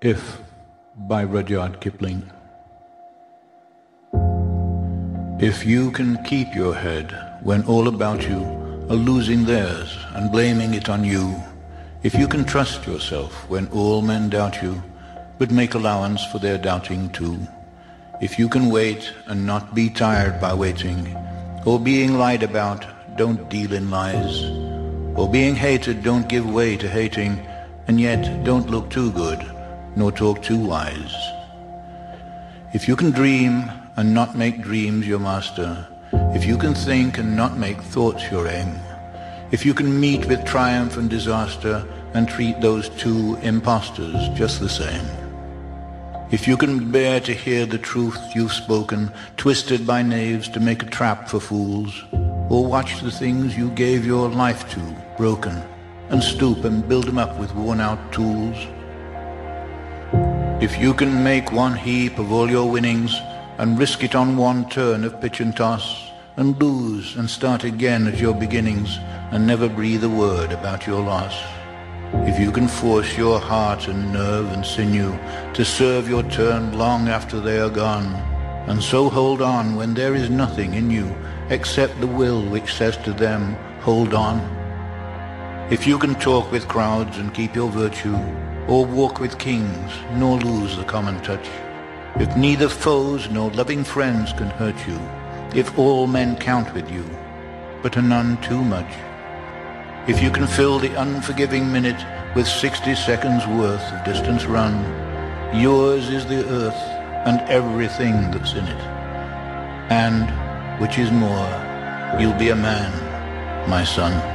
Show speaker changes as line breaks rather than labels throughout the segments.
If by Rudyard Kipling. If you can keep your head when all about you are losing theirs and blaming it on you, if you can trust yourself when all men doubt you, but make allowance for their doubting too, if you can wait and not be tired by waiting, or being lied about, don't deal in lies, or being hated, don't give way to hating, and yet don't look too good, nor talk too wise. If you can dream and not make dreams your master, if you can think and not make thoughts your aim, if you can meet with triumph and disaster and treat those two impostors just the same, if you can bear to hear the truth you've spoken, twisted by knaves to make a trap for fools, or watch the things you gave your life to broken, and stoop and build them up with worn-out tools, if you can make one heap of all your winnings and risk it on one turn of pitch and toss, and lose and start again at your beginnings, and never breathe a word about your loss, if you can force your heart and nerve and sinew to serve your turn long after they are gone, and so hold on when there is nothing in you except the will which says to them, hold on, if you can talk with crowds and keep your virtue, or walk with kings, nor lose the common touch, if neither foes nor loving friends can hurt you, if all men count with you, but are none too much, if you can fill the unforgiving minute with 60 seconds worth of distance run, yours is the earth and everything that's in it, and, which is more, you'll be a man, my son.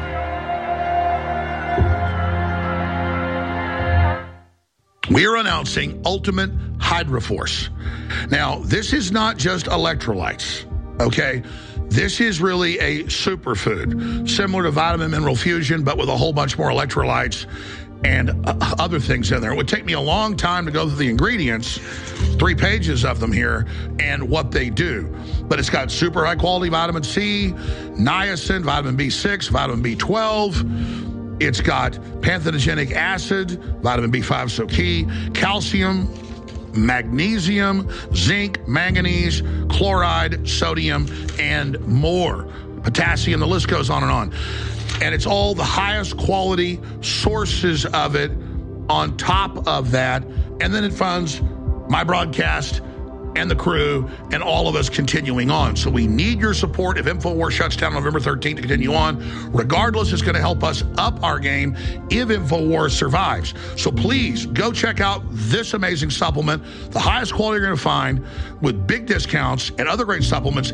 We are announcing Ultimate Hydroforce. Now, this is not just electrolytes, okay? This is really a superfood, similar to Vitamin Mineral Fusion, but with a whole bunch more electrolytes and other things in there. It would take me a long time to go through the ingredients, 3 pages of them here, and what they do. But it's got super high quality vitamin C, niacin, vitamin B6, vitamin B12. It's got panthenogenic acid, vitamin B5 so key, calcium, magnesium, zinc, manganese, chloride, sodium, and more. Potassium, the list goes on and on. And it's all the highest quality sources of it on top of that. And then it funds my broadcast and the crew and all of us continuing on. So we need your support if InfoWars shuts down November 13th to continue on. Regardless, it's going to help us up our game if InfoWars survives. So please go check out this amazing supplement, the highest quality you're going to find with big discounts and other great supplements at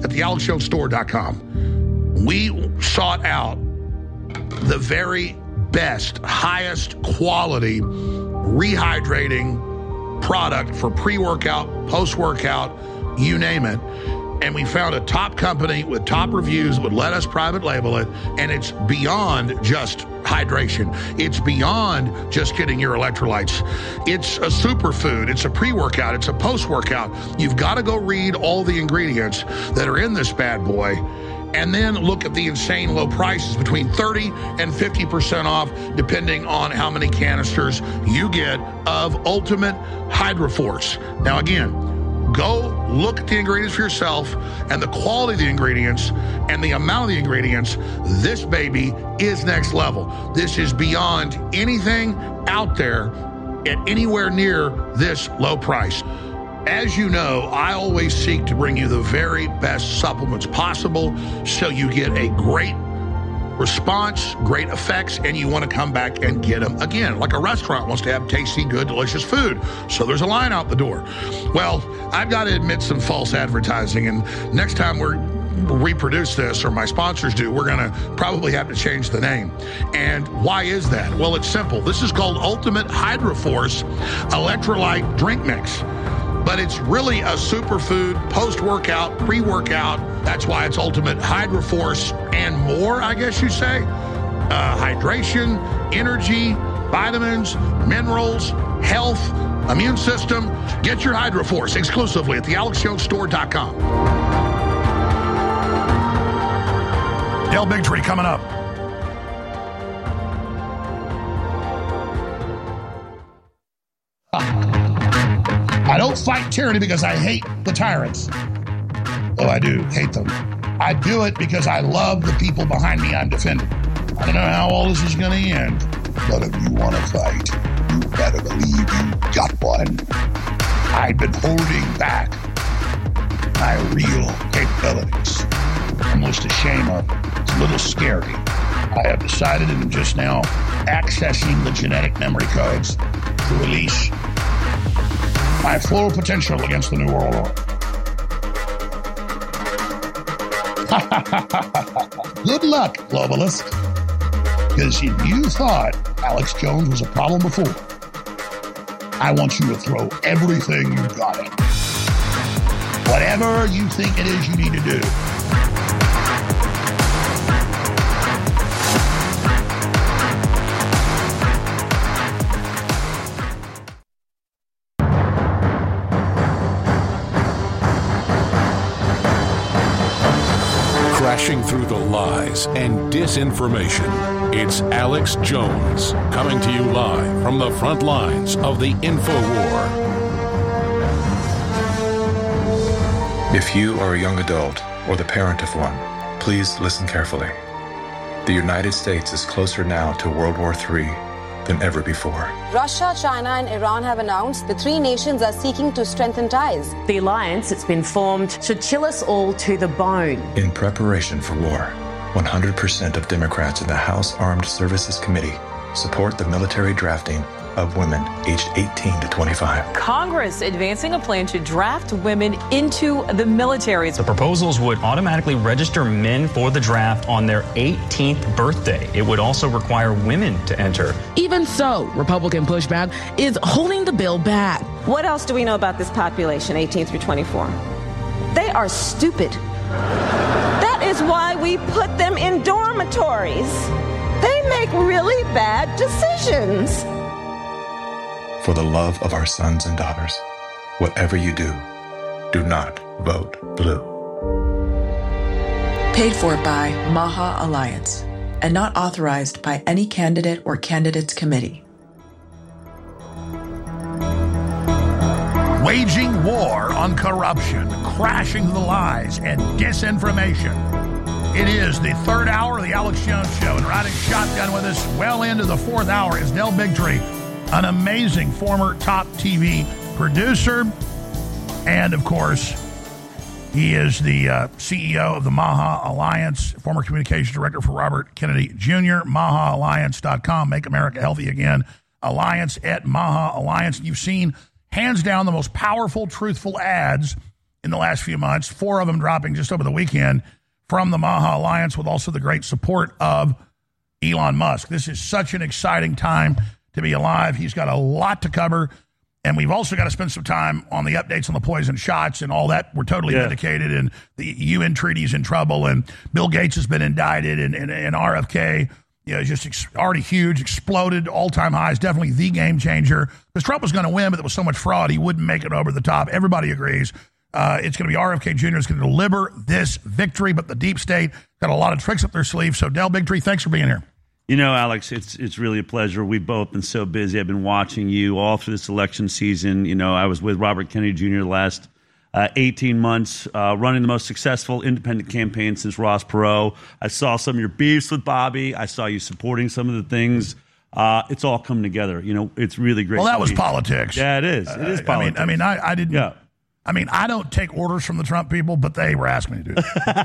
thealexjonesstore.com. We sought out the very best, highest quality rehydrating product for pre-workout, post-workout, you name it. And we found a top company with top reviews that would let us private label it. And it's beyond just hydration. It's beyond just getting your electrolytes. It's a superfood. It's a pre-workout. It's a post-workout. You've got to go read all the ingredients that are in this bad boy. And then look at the insane low prices, between 30 and 50% off, depending on how many canisters you get of Ultimate Hydroforce. Now, again, go look at the ingredients for yourself and the quality of the ingredients and the amount of the ingredients. This baby is next level. This is beyond anything out there at anywhere near this low price. As you know, I always seek to bring you the very best supplements possible so you get a great response, great effects, and you want to come back and get them again. Like a restaurant wants to have tasty, good, delicious food. So there's a line out the door. Well, I've got to admit some false advertising, and next time we reproduce this, or my sponsors do, we're going to probably have to change the name. And why is that? Well, it's simple. This is called Ultimate Hydroforce Electrolyte Drink Mix. But it's really a superfood, post-workout, pre-workout. That's why it's Ultimate Hydroforce and more, I guess you say. Hydration, energy, vitamins, minerals, health, immune system. Get your Hydroforce exclusively at thealexjonesstore.com. Del Bigtree coming up. don't fight tyranny because I hate the tyrants. Though I do hate them. I do it because I love the people behind me I'm defending. I don't know how all this is going to end, but if you want to fight, you better believe you got one. I've been holding back my real capabilities. Almost a shame of it. It's a little scary. I have decided and am just now accessing the genetic memory codes to release my full potential against the New World Order. Good luck, globalist. Because if you thought Alex Jones was a problem before, I want you to throw everything you've got at it. Whatever you think it is you need to do.
Crashing through the lies and disinformation, it's Alex Jones, coming to you live from the front lines of the InfoWar.
If you are a young adult or the parent of one, please listen carefully. The United States is closer now to World War III than ever before.
Russia, China, and Iran have announced the three nations are seeking to strengthen ties.
The alliance that's been formed should chill us all to the bone.
In preparation for war, 100% of Democrats in the House Armed Services Committee support the military drafting of women aged 18 to 25.
Congress advancing a plan to draft women into the military.
The proposals would automatically register men for the draft on their 18th birthday. It would also require women to enter.
Even so, Republican pushback is holding the bill back.
What else do we know about this population, 18 through 24? They are stupid. That is why we put them in dormitories. They make really bad decisions.
For the love of our sons and daughters, whatever you do, do not vote blue.
Paid for by Maha Alliance and not authorized by any candidate or candidates committee.
Waging war on corruption, crashing the lies, and disinformation. It is the third hour of the Alex Jones Show, and riding shotgun with us well into the fourth hour is Del Bigtree, an amazing former top TV producer. And, of course, he is the CEO of the Maha Alliance, former communications director for Robert Kennedy Jr., MahaAlliance.com, Make America Healthy Again, Alliance at Maha Alliance. You've seen, hands down, the most powerful, truthful ads in the last few months, 4 of them dropping just over the weekend from the Maha Alliance, with also the great support of Elon Musk. This is such an exciting time to be alive. He's got a lot to cover, and we've also got to spend some time on the updates on the poison shots and all that. We're totally vindicated, and the UN treaty's in trouble, and Bill Gates has been indicted, and RFK, just already huge, exploded, all-time highs, definitely the game changer. Because Trump was going to win, but there was so much fraud, he wouldn't make it over the top. Everybody agrees. It's going to be RFK Jr. is going to deliver this victory, but the deep state got a lot of tricks up their sleeve. So, Del Bigtree, thanks for being here.
You know, Alex, it's really a pleasure. We've both been so busy. I've been watching you all through this election season. You know, I was with Robert Kennedy Jr. the last 18 months, running the most successful independent campaign since Ross Perot. I saw some of your beefs with Bobby. I saw you supporting some of the things. It's all coming together. You know, it's really great.
Well, that was politics.
Yeah, it is. It is politics.
I didn't. Yeah. I mean, I don't take orders from the Trump people, but they were asking me to do it.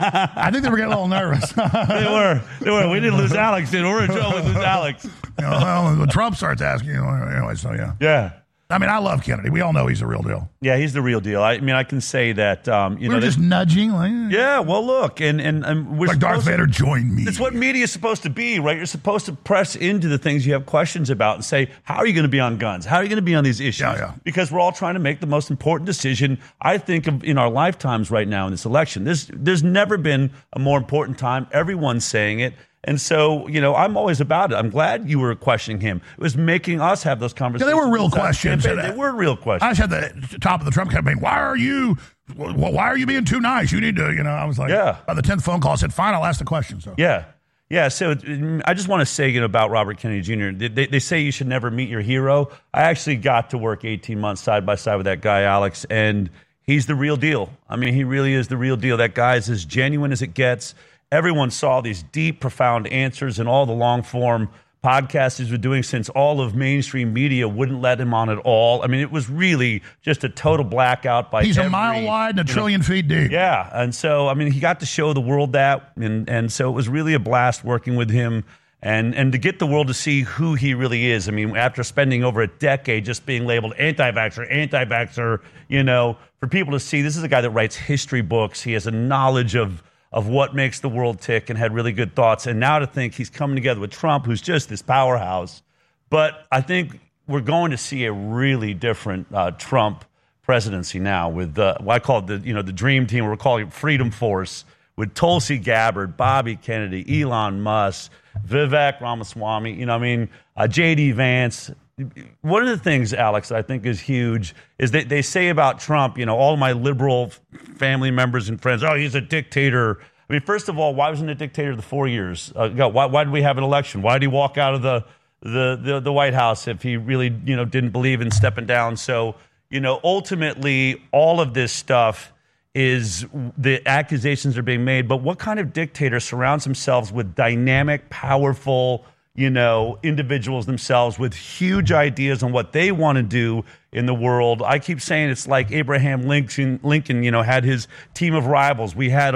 I think they were getting a little nervous.
They were. We didn't lose Alex, did we? We're in trouble with lose Alex.
Well, when Trump starts asking, anyway, so yeah.
Yeah.
I mean, I love Kennedy. We all know he's the real deal.
Yeah, he's the real deal. I mean, I can say that.
We're just nudging.
Yeah, well, look, and we're
like Darth Vader, join me.
That's what media is supposed to be, right? You're supposed to press into the things you have questions about and say, how are you going to be on guns? How are you going to be on these issues?
Yeah.
Because we're all trying to make the most important decision, I think, in our lifetimes right now in this election. There's never been a more important time. Everyone's saying it. And so, I'm always about it. I'm glad you were questioning him. It was making us have those conversations.
Yeah, they were real questions.
They were real questions.
I said at the top of the Trump campaign, why are you being too nice? You need to, I was like, by the 10th phone call, I said, fine, I'll ask the question. So.
Yeah. Yeah, so I just want to say about Robert Kennedy Jr., they say you should never meet your hero. I actually got to work 18 months side by side with that guy, Alex, and he's the real deal. I mean, he really is the real deal. That guy is as genuine as it gets. Everyone saw these deep, profound answers in all the long-form podcasts he's been doing since all of mainstream media wouldn't let him on at all. I mean, it was really just a total blackout by
He's a mile wide and a trillion feet deep.
Yeah, and so, I mean, he got to show the world that, and so it was really a blast working with him and to get the world to see who he really is. I mean, after spending over a decade just being labeled anti-vaxxer, you know, for people to see this is a guy that writes history books. He has a knowledge of what makes the world tick and had really good thoughts. And now to think he's coming together with Trump, who's just this powerhouse. But I think we're going to see a really different Trump presidency now with what I call the dream team. We're calling it Freedom Force with Tulsi Gabbard, Bobby Kennedy, Elon Musk, Vivek Ramaswamy, J.D. Vance. One of the things, Alex, that I think is huge is that they say about Trump, all my liberal family members and friends, oh, he's a dictator. I mean, first of all, why wasn't he a dictator the 4 years ago? Why did we have an election? Why did he walk out of the White House if he really, didn't believe in stepping down? So, ultimately, all of this stuff is the accusations are being made. But what kind of dictator surrounds themselves with dynamic, powerful, individuals themselves with huge ideas on what they want to do in the world? I keep saying it's like Abraham Lincoln, had his team of rivals. We had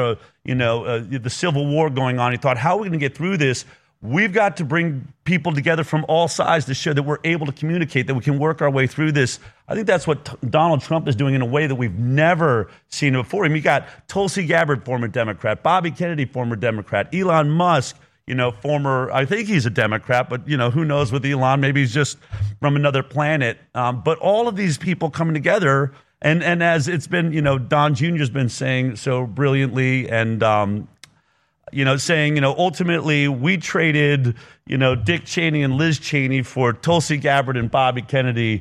the Civil War going on. He thought, how are we going to get through this? We've got to bring people together from all sides to show that we're able to communicate, that we can work our way through this. I think that's what Donald Trump is doing in a way that we've never seen before. I mean, you got Tulsi Gabbard, former Democrat, Bobby Kennedy, former Democrat, Elon Musk, former, I think he's a Democrat, but, who knows with Elon, maybe he's just from another planet. But all of these people coming together, and as it's been, Don Jr. has been saying so brilliantly, and, saying, ultimately we traded, Dick Cheney and Liz Cheney for Tulsi Gabbard and Bobby Kennedy.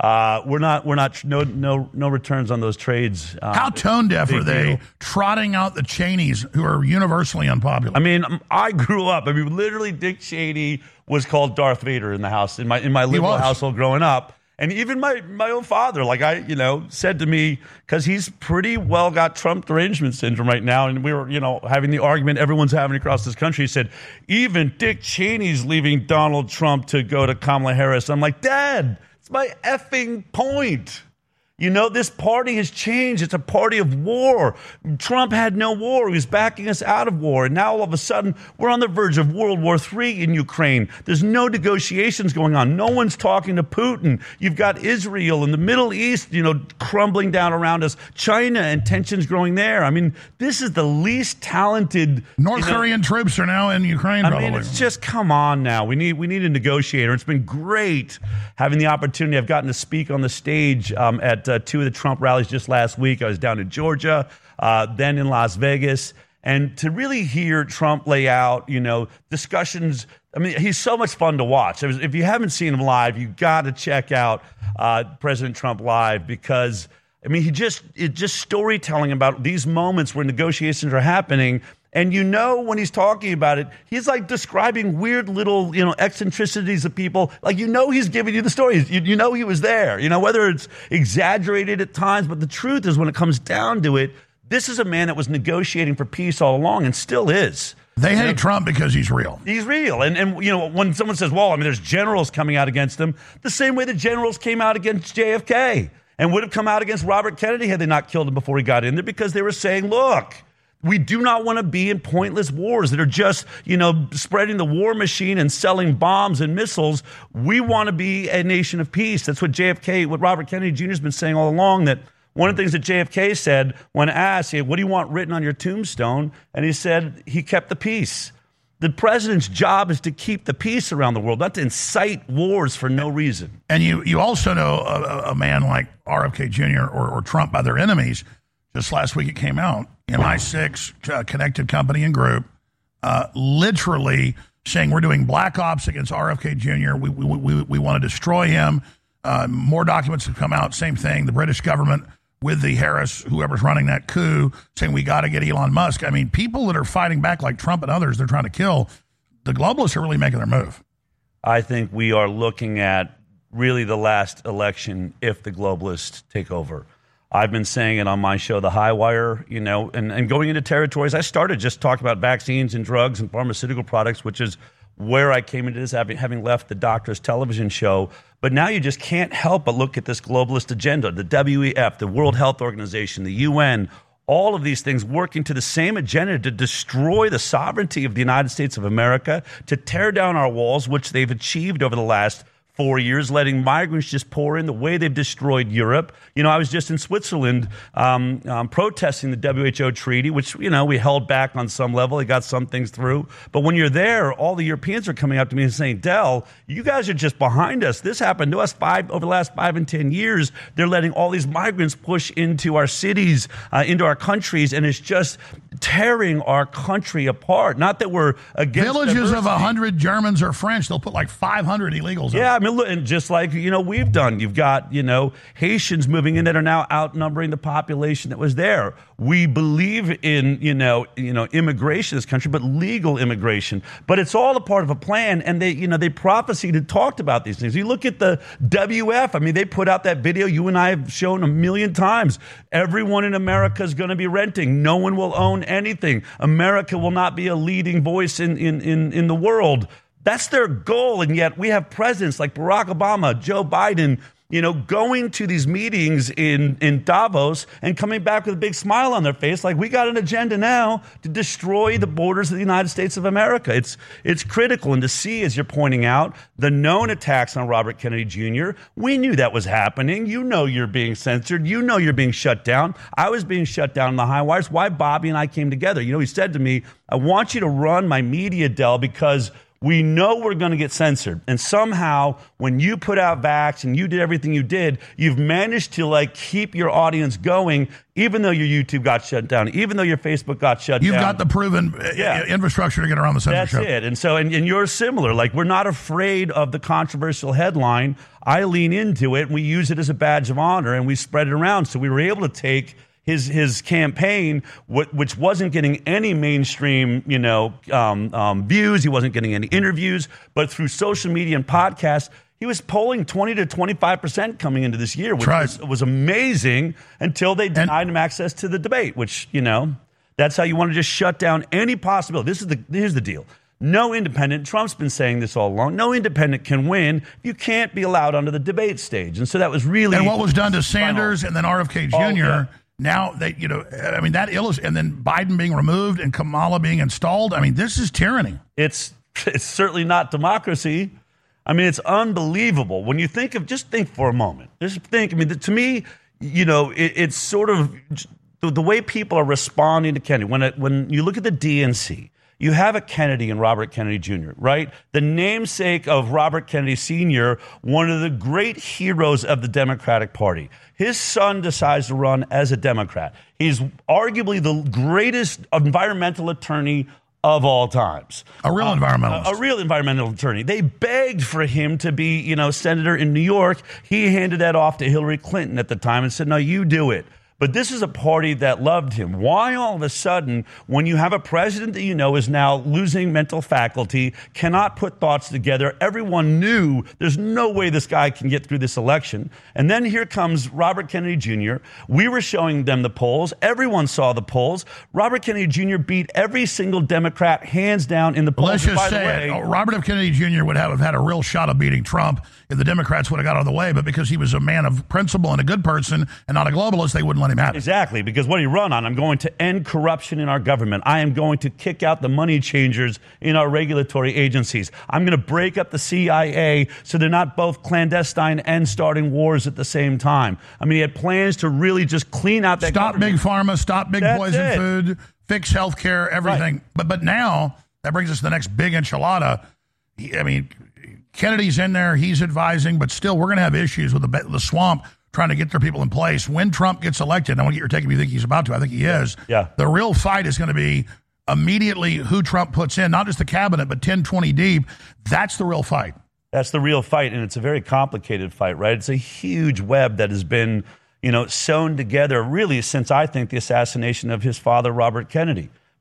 No returns on those trades.
How tone deaf are they trotting out the Cheneys who are universally unpopular?
I mean, I grew up. I mean, literally Dick Cheney was called Darth Vader in the house, in my liberal household growing up. And even my own father, said to me, because he's pretty well got Trump derangement syndrome right now, and we were, having the argument everyone's having across this country. He said, even Dick Cheney's leaving Donald Trump to go to Kamala Harris. I'm like, Dad, it's my effing point. This party has changed. It's a party of war. Trump had no war. He was backing us out of war. And now all of a sudden, we're on the verge of World War III in Ukraine. There's no negotiations going on. No one's talking to Putin. You've got Israel and the Middle East, crumbling down around us. China and tensions growing there. I mean, this is the least talented.
North Korean troops are now in Ukraine, probably.
I mean, it's just, come on now. We need a negotiator. It's been great having the opportunity. I've gotten to speak on the stage at two of the Trump rallies just last week. I was down in Georgia, then in Las Vegas. And to really hear Trump lay out, discussions. I mean, he's so much fun to watch. If you haven't seen him live, you got to check out President Trump live, because, I mean, it's just storytelling about these moments where negotiations are happening. And when he's talking about it, he's like describing weird little, eccentricities of people. Like, he's giving you the stories. He was there, whether it's exaggerated at times. But the truth is, when it comes down to it, this is a man that was negotiating for peace all along and still is.
They hate Trump because he's real.
He's real. And when someone says, well, I mean, there's generals coming out against him, the same way the generals came out against JFK and would have come out against Robert Kennedy had they not killed him before he got in there, because they were saying, look, we do not want to be in pointless wars that are just, spreading the war machine and selling bombs and missiles. We want to be a nation of peace. That's what Robert Kennedy Jr. has been saying all along. That one of the things that JFK said when asked, what do you want written on your tombstone? And he said he kept the peace. The president's job is to keep the peace around the world, not to incite wars for no reason.
And you also know a man like RFK Jr. or Trump by their enemies. Just last week it came out, MI6, connected company and group, literally saying we're doing black ops against RFK Jr. We want to destroy him. More documents have come out, same thing. The British government with the Harris, whoever's running that coup, saying we got to get Elon Musk. I mean, people that are fighting back like Trump and others they're trying to kill,
the globalists are really making their move.
I think we are looking at really the last election if the globalists take over. I've been saying it on my show, The High Wire, and going into territories. I started just talking about vaccines and drugs and pharmaceutical products, which is where I came into this, having left the doctor's television show. But now you just can't help but look at this globalist agenda, the WEF, the World Health Organization, the UN, all of these things working to the same agenda to destroy the sovereignty of the United States of America, to tear down our walls, which they've achieved over the last 4 years, letting migrants just pour in the way they've destroyed Europe. I was just in Switzerland protesting the WHO treaty, which, we held back on some level. They got some things through. But when you're there, all the Europeans are coming up to me and saying, Del, you guys are just behind us. This happened to us over the last 5 and 10 years. They're letting all these migrants push into our cities, into our countries, and it's just tearing our country apart. Not that we're against
villages
diversity.
Of 100 Germans or French, they'll put like 500 illegals.
Yeah, I mean, look, and just like, we've done, you've got, Haitians moving in that are now outnumbering the population that was there. We believe in, immigration in this country, but legal immigration. But it's all a part of a plan, and they prophesied and talked about these things. You look at the WF, I mean, they put out that video you and I have shown a million times. Everyone in America is going to be renting. No one will own anything. America will not be a leading voice in the world. That's their goal, and yet we have presidents like Barack Obama, Joe Biden, going to these meetings in Davos and coming back with a big smile on their face, like we got an agenda now to destroy the borders of the United States of America. It's critical, and to see, as you're pointing out, the known attacks on Robert Kennedy Jr., we knew that was happening. You're being censored. You're being shut down. I was being shut down in the high wires. Why Bobby and I came together. He said to me, I want you to run my media, Del, because we know we're going to get censored. And somehow, when you put out Vax and you did everything you did, you've managed to keep your audience going, even though your YouTube got shut down, even though your Facebook got shut down.
You've got the proven infrastructure to get around the censorship.
That's it. And so, and you're similar. We're not afraid of the controversial headline. I lean into it, and we use it as a badge of honor, and we spread it around. So we were able to take his campaign, which wasn't getting any mainstream, views. He wasn't getting any interviews, but through social media and podcasts, he was polling 20 to 25% coming into this year, which was amazing until they denied him access to the debate, which, that's how you want to just shut down any possibility. Here's the deal. No independent, Trump's been saying this all along, no independent can win. You can't be allowed onto the debate stage. And so that was really...
And what was done to Sanders and then RFK Jr., now that, and then Biden being removed and Kamala being installed. I mean, this is tyranny.
It's certainly not democracy. I mean, it's unbelievable. When you think for a moment. Just think, to me, it's sort of the way people are responding to Kennedy. When you look at the DNC, you have a Kennedy and Robert Kennedy Jr., right? The namesake of Robert Kennedy Sr., one of the great heroes of the Democratic Party. His son decides to run as a Democrat. He's arguably the greatest environmental attorney of all times.
A real environmentalist.
A real environmental attorney. They begged for him to be, senator in New York. He handed that off to Hillary Clinton at the time and said, no, you do it. But this is a party that loved him. Why all of a sudden, when you have a president that is now losing mental faculty, cannot put thoughts together, everyone knew there's no way this guy can get through this election. And then here comes Robert Kennedy Jr. We were showing them the polls. Everyone saw the polls. Robert Kennedy Jr. beat every single Democrat hands down in the polls.
Let's just say Robert F. Kennedy Jr. would have had a real shot of beating Trump if the Democrats would have got out of the way. But because he was a man of principle and a good person and not a globalist, they wouldn't let him have it.
Exactly, because what do you run on? I'm going to end corruption in our government. I am going to kick out the money changers in our regulatory agencies. I'm going to break up the CIA so they're not both clandestine and starting wars at the same time. I mean, he had plans to really just clean out that
Stop
government.
Big Pharma, stop big poison food, fix healthcare, everything. Right. But now, that brings us to the next big enchilada. Kennedy's in there, he's advising, but still we're going to have issues with the swamp trying to get their people in place. When Trump gets elected, I want to get your take if you think he's about to. I think he is.
Yeah.
The real fight is going to be immediately who Trump puts in, not just the cabinet, but 10, 20 deep. That's the real fight.
That's the real fight, and it's a very complicated fight, right? It's a huge web that has been, sewn together really since, I think, the assassination of his father, Robert Kennedy.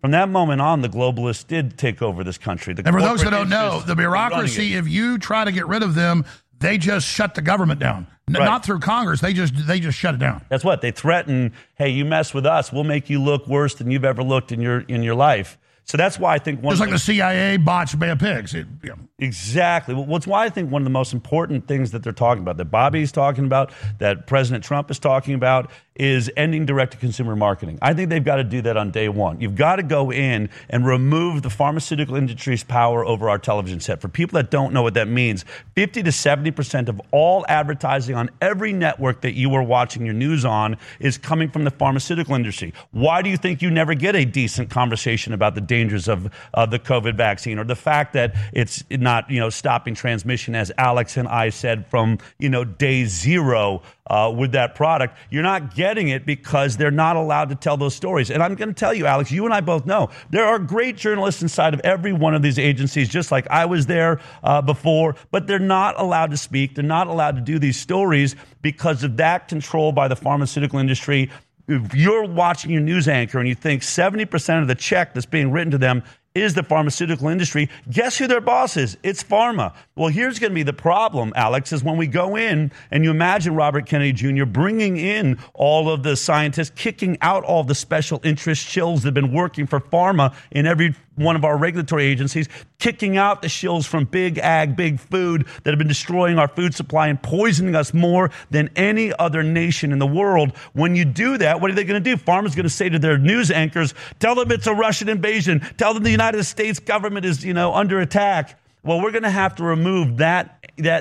From that moment on, the globalists did take over this country.
And for those that don't know, the bureaucracy, if you try to get rid of them, they just shut the government down. Right. Not through Congress. They just shut it down.
That's what they threaten. Hey, you mess with us, we'll make you look worse than you've ever looked in your life. So that's why I think
just like the CIA botched Bay of Pigs.
Exactly. Well, it's why I think one of the most important things that they're talking about, that Bobby's talking about, that President Trump is talking about, is ending direct-to-consumer marketing. I think they've got to do that on day one. You've got to go in and remove the pharmaceutical industry's power over our television set. For people that don't know what that means, 50 to 70% of all advertising on every network that you are watching your news on is coming from the pharmaceutical industry. Why do you think you never get a decent conversation about the dangers of the COVID vaccine, or the fact that it's not, stopping transmission, as Alex and I said, from, day zero with that product? You're not getting it because they're not allowed to tell those stories. And I'm going to tell you, Alex, you and I both know there are great journalists inside of every one of these agencies, just like I was there before, but they're not allowed to speak. They're not allowed to do these stories because of that control by the pharmaceutical industry. If you're watching your news anchor and you think 70% of the check that's being written to them is the pharmaceutical industry, guess who their boss is? It's pharma. Well, here's going to be the problem, Alex, is when we go in and you imagine Robert Kennedy Jr. bringing in all of the scientists, kicking out all the special interest shills that have been working for pharma in every one of our regulatory agencies, kicking out the shills from big ag, big food that have been destroying our food supply and poisoning us more than any other nation in the world. When you do that, what are they going to do? Pharma's going to say to their news anchors, tell them it's a Russian invasion. Tell them the United States government is, under attack. Well, we're going to have to remove that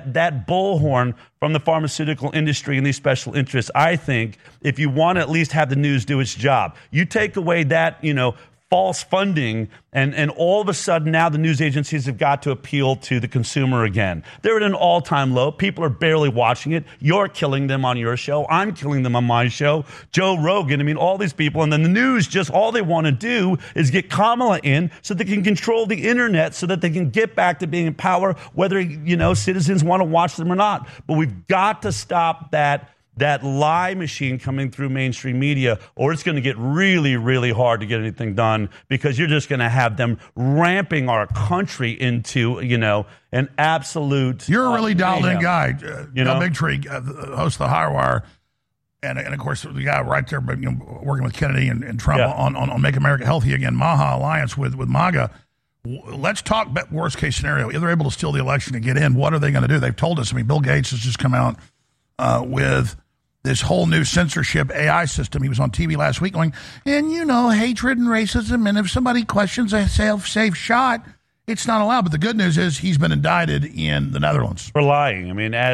bullhorn from the pharmaceutical industry and these special interests. I think if you want to at least have the news do its job, you take away that, false funding, and all of a sudden now the news agencies have got to appeal to the consumer again. They're at an all-time low. People are barely watching it. You're killing them on your show. I'm killing them on my show. Joe Rogan, all these people. And then the news, just all they want to do is get Kamala in so they can control the internet, so that they can get back to being in power, whether, citizens want to watch them or not. But we've got to stop that lie machine coming through mainstream media, or it's going to get really, really hard to get anything done, because you're just going to have them ramping our country into, an absolute...
You're a really dialed-in guy. Bill Bigtree, host of the Higher Wire, and of course, the guy right there working with Kennedy and Trump on Make America Healthy Again, Maha Alliance with MAGA. Let's talk worst case scenario. If they're able to steal the election and get in, what are they going to do? They've told us. Bill Gates has just come out with this whole new censorship AI system. He was on TV last week going, and hatred and racism, and if somebody questions a safe shot, it's not allowed. But the good news is he's been indicted in the Netherlands.
For lying.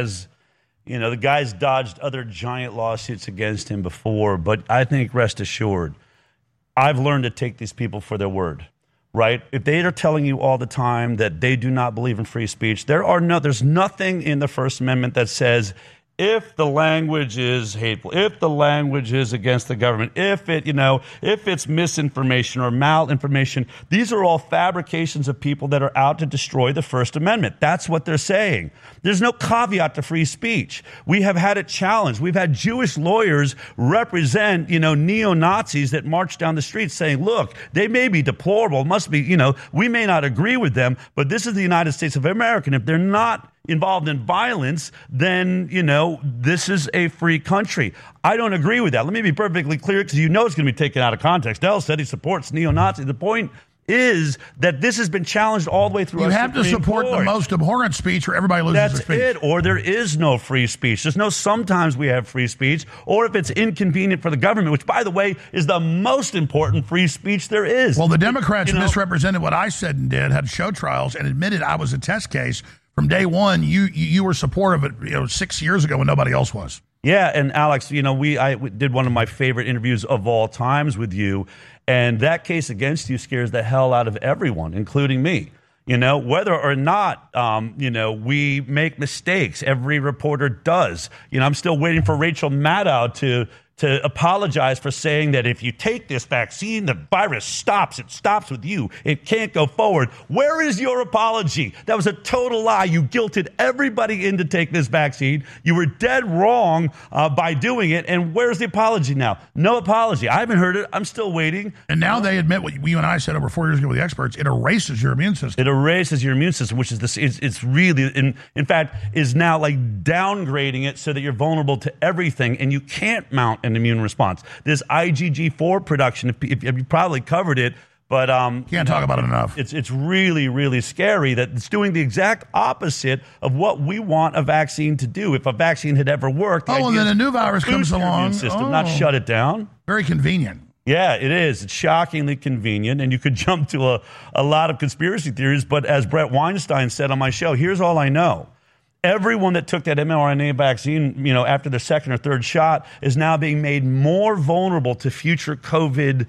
The guy's dodged other giant lawsuits against him before, but I think, rest assured, I've learned to take these people for their word. Right? If they are telling you all the time that they do not believe in free speech, there's nothing in the First Amendment that says, if the language is hateful, if the language is against the government, if it's misinformation or malinformation, these are all fabrications of people that are out to destroy the First Amendment. That's what they're saying. There's no caveat to free speech. We have had it challenged. We've had Jewish lawyers represent, neo-Nazis that march down the street saying, look, they may be deplorable, must be, we may not agree with them, but this is the United States of America. And if they're not involved in violence, then, this is a free country. I don't agree with that. Let me be perfectly clear, because it's going to be taken out of context. Dell said he supports neo-Nazis. The point is that this has been challenged all the way through.
You have to support the most abhorrent speech, or everybody loses their speech.
That's it, or there is no free speech. There's no sometimes we have free speech, or if it's inconvenient for the government, which, by the way, is the most important free speech there is.
Well, the Democrats misrepresented what I said and did, had show trials, and admitted I was a test case. From day one, you were supportive of it 6 years ago when nobody else was.
Yeah, and Alex, I did one of my favorite interviews of all times with you, and that case against you scares the hell out of everyone, including me. Whether or not, we make mistakes, every reporter does. I'm still waiting for Rachel Maddow to to apologize for saying that if you take this vaccine, the virus stops. It stops with you. It can't go forward. Where is your apology? That was a total lie. You guilted everybody in to take this vaccine. You were dead wrong by doing it. And where's the apology now? No apology. I haven't heard it. I'm still waiting.
And now they admit what you and I said over 4 years ago with the experts. It erases your immune system.
It erases your immune system, which is this. It's really, in fact, is now like downgrading it so that you're vulnerable to everything, and you can't mount an immune response. This IgG4 production, if you probably covered it, but
can't talk about it enough.
It's really, really scary that it's doing the exact opposite of what we want a vaccine to do. If a vaccine had ever worked,
and then a new virus comes along,
immune system, not shut it down.
Very convenient.
Yeah, it is. It's shockingly convenient, and you could jump to a lot of conspiracy theories. But as Brett Weinstein said on my show, here's all I know. Everyone that took that mRNA vaccine, after their second or third shot is now being made more vulnerable to future COVID,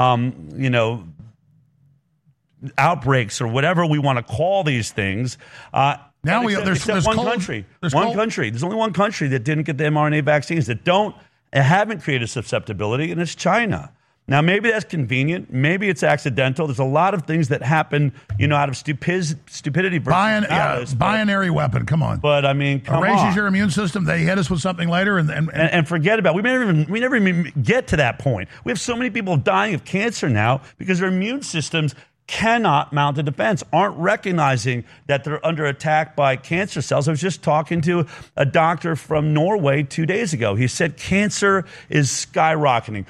outbreaks or whatever we want to call these things.
Now there's
one country. There's only one country that didn't get the mRNA vaccines that haven't created susceptibility, and it's China. Now, maybe that's convenient. Maybe it's accidental. There's a lot of things that happen, out of stupidity.
Binary weapon. Come on.
But I mean, come on.
Erases your immune system. They hit us with something later, and
forget about it. We never even get to that point. We have so many people dying of cancer now because their immune systems cannot mount a defense, aren't recognizing that they're under attack by cancer cells. I was just talking to a doctor from Norway 2 days ago. He said cancer is skyrocketing.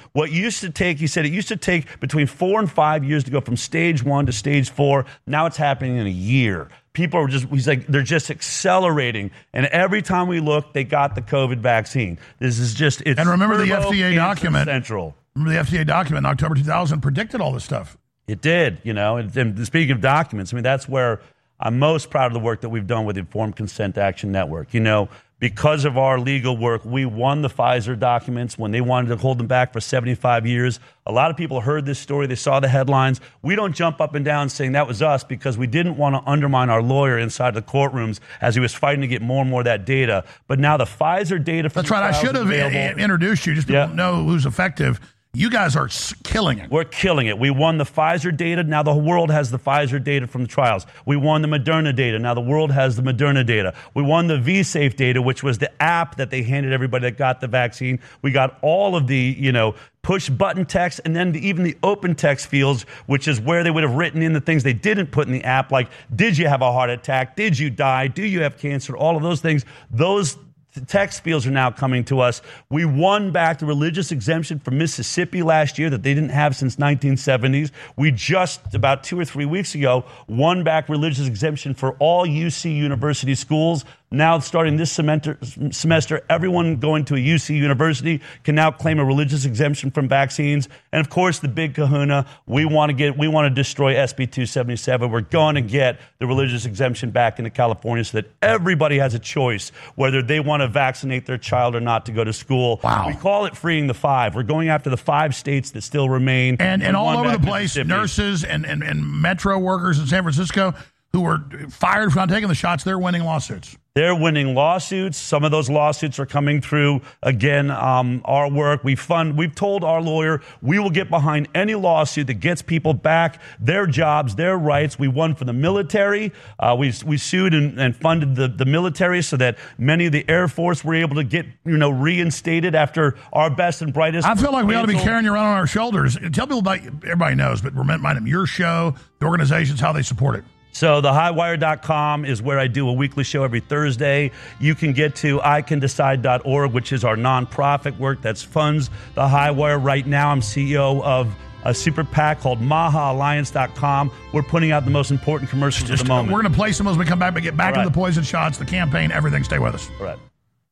He said it used to take between 4 and 5 years to go from stage 1 to stage 4. Now it's happening in a year. People are they're just accelerating. And every time we look, they got the COVID vaccine. This is just, it's
and remember the FDA document.
Central.
Remember the FDA document in October 2000 predicted all this stuff.
It did, and speaking of documents, that's where I'm most proud of the work that we've done with the Informed Consent Action Network. Because of our legal work, we won the Pfizer documents when they wanted to hold them back for 75 years. A lot of people heard this story. They saw the headlines. We don't jump up and down saying that was us because we didn't want to undermine our lawyer inside the courtrooms as he was fighting to get more and more of that data. But now the Pfizer data from
That's right. I should have introduced you just to know who's effective. You guys are killing it.
We're killing it. We won the Pfizer data. Now the world has the Pfizer data from the trials. We won the Moderna data. Now the world has the Moderna data. We won the V-Safe data, which was the app that they handed everybody that got the vaccine. We got all of the, push button text and then even the open text fields, which is where they would have written in the things they didn't put in the app, like, did you have a heart attack? Did you die? Do you have cancer? All of those things. Those text fields are now coming to us. We won back the religious exemption from Mississippi last year that they didn't have since 1970s. We just, about 2 or 3 weeks ago, won back religious exemption for all UC University schools. Now, starting this semester, everyone going to a UC university can now claim a religious exemption from vaccines. And of course, the big kahuna, we want to destroy SB 277. We're going to get the religious exemption back into California so that everybody has a choice whether they want to vaccinate their child or not to go to school.
Wow.
We call it freeing the 5. We're going after the 5 states that still remain.
And all over the place, nurses and metro workers in San Francisco who were fired for not taking the shots, they're winning lawsuits.
They're winning lawsuits. Some of those lawsuits are coming through, again, our work. We've told our lawyer we will get behind any lawsuit that gets people back their jobs, their rights. We won for the military. We sued and funded the military so that many of the Air Force were able to get reinstated after our best and brightest.
I feel like we ought to be carrying you around on our shoulders. Tell people about, everybody knows, but remind them your show, the organizations, how they support it.
So thehighwire.com is where I do a weekly show every Thursday. You can get to ICanDecide.org, which is our nonprofit work that funds the High Wire. Right now, I'm CEO of a super PAC called MahaAlliance.com. We're putting out the most important commercials at the moment.
We're going to play some as we come back, but get back to the poison shots, the campaign, everything. Stay with us.
All right.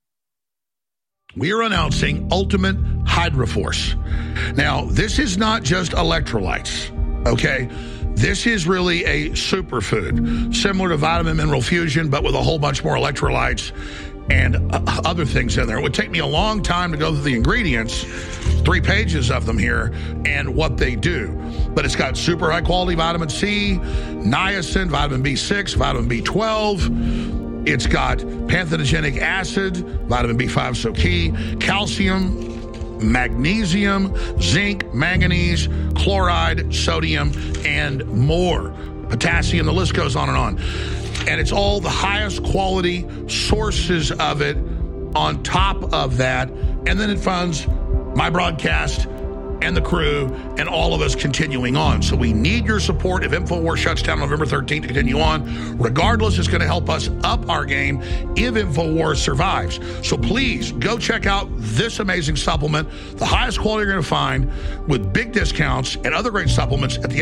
We are announcing Ultimate HydraForce. Now, this is not just electrolytes, okay? This is really a superfood, similar to Vitamin Mineral Fusion, but with a whole bunch more electrolytes and other things in there. It would take me a long time to go through the ingredients, 3 pages of them here, and what they do. But it's got super high-quality vitamin C, niacin, vitamin B6, vitamin B12. It's got panthenogenic acid, vitamin B5 so key, calcium, magnesium, zinc, manganese, chloride, sodium, and more. Potassium, the list goes on. And it's all the highest quality sources of it on top of that. And then it funds my broadcast and the crew and all of us continuing on. So we need your support. If InfoWars shuts down November 13th to continue on, regardless, it's going to help us up our game if InfoWars survives. So please go check out this amazing supplement, the highest quality you're going to find with big discounts and other great supplements at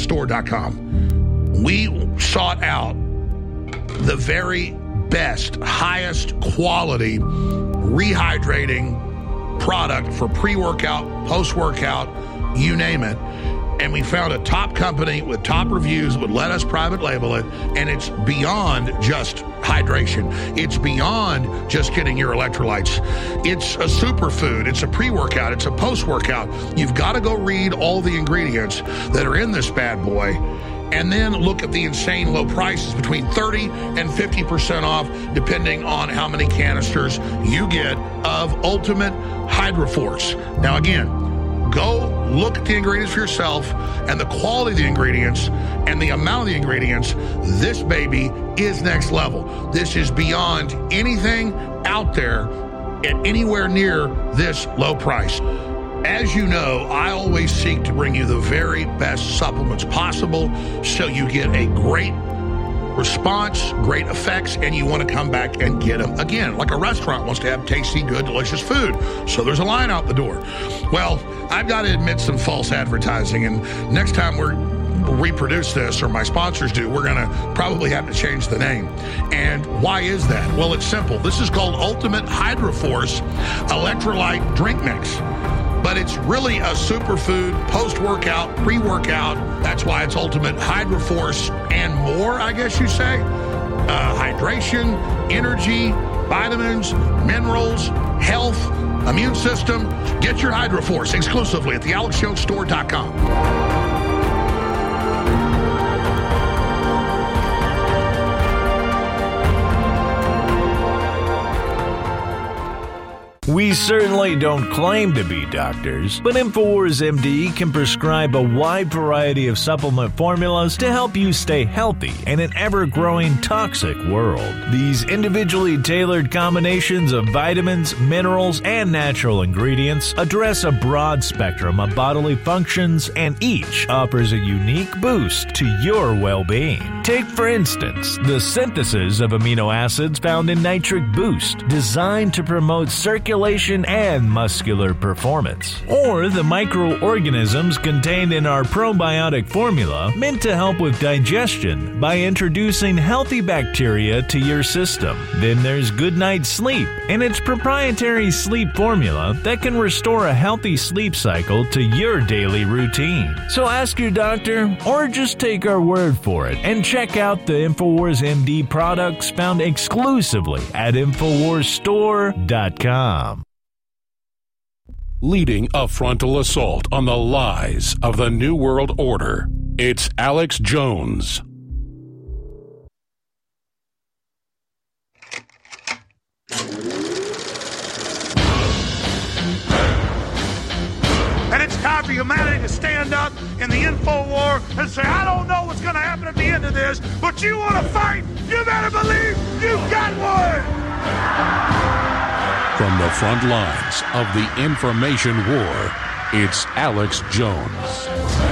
thealexjonesstore.com. We sought out the very best, highest quality rehydrating product for pre-workout, post-workout, you name it. And we found a top company with top reviews that would let us private label it. And it's beyond just hydration. It's beyond just getting your electrolytes. It's a superfood. It's a pre-workout. It's a post-workout. You've got to go read all the ingredients that are in this bad boy. And then look at the insane low prices, between 30 and 50% off, depending on how many canisters you get of Ultimate Hydroforce. Now, again, go look at the ingredients for yourself and the quality of the ingredients and the amount of the ingredients. This baby is next level. This is beyond anything out there at anywhere near this low price. As you know, I always seek to bring you the very best supplements possible so you get a great response, great effects, and you want to come back and get them again. Like a restaurant wants to have tasty, good, delicious food. So there's a line out the door. Well, I've got to admit some false advertising, and next time we reproduce this, or my sponsors do, we're going to probably have to change the name. And why is that? Well, it's simple. This is called Ultimate Hydroforce Electrolyte Drink Mix. But it's really a superfood, post-workout, pre-workout. That's why it's Ultimate Hydroforce and more, I guess you say. Hydration, energy, vitamins, minerals, health, immune system. Get your Hydroforce exclusively at thealexjonesstore.com.
We certainly don't claim to be doctors, but InfoWars MD can prescribe a wide variety of supplement formulas to help you stay healthy in an ever-growing toxic world. These individually tailored combinations of vitamins, minerals, and natural ingredients address a broad spectrum of bodily functions, and each offers a unique boost to your well-being. Take, for instance, the synthesis of amino acids found in Nitric Boost, designed to promote circulation and muscular performance. Or the microorganisms contained in our probiotic formula, meant to help with digestion by introducing healthy bacteria to your system. Then there's Good Night Sleep and its proprietary sleep formula that can restore a healthy sleep cycle to your daily routine. So ask your doctor, or just take our word for it and check out the InfoWars MD products found exclusively at InfoWarsStore.com.
Leading a frontal assault on the lies of the New World Order, it's Alex Jones.
And it's time for humanity to stand up in the info war and say, I don't know what's going to happen at the end of this, but you want to fight, you better believe you've got one.
From the front lines of the information war, it's Alex Jones.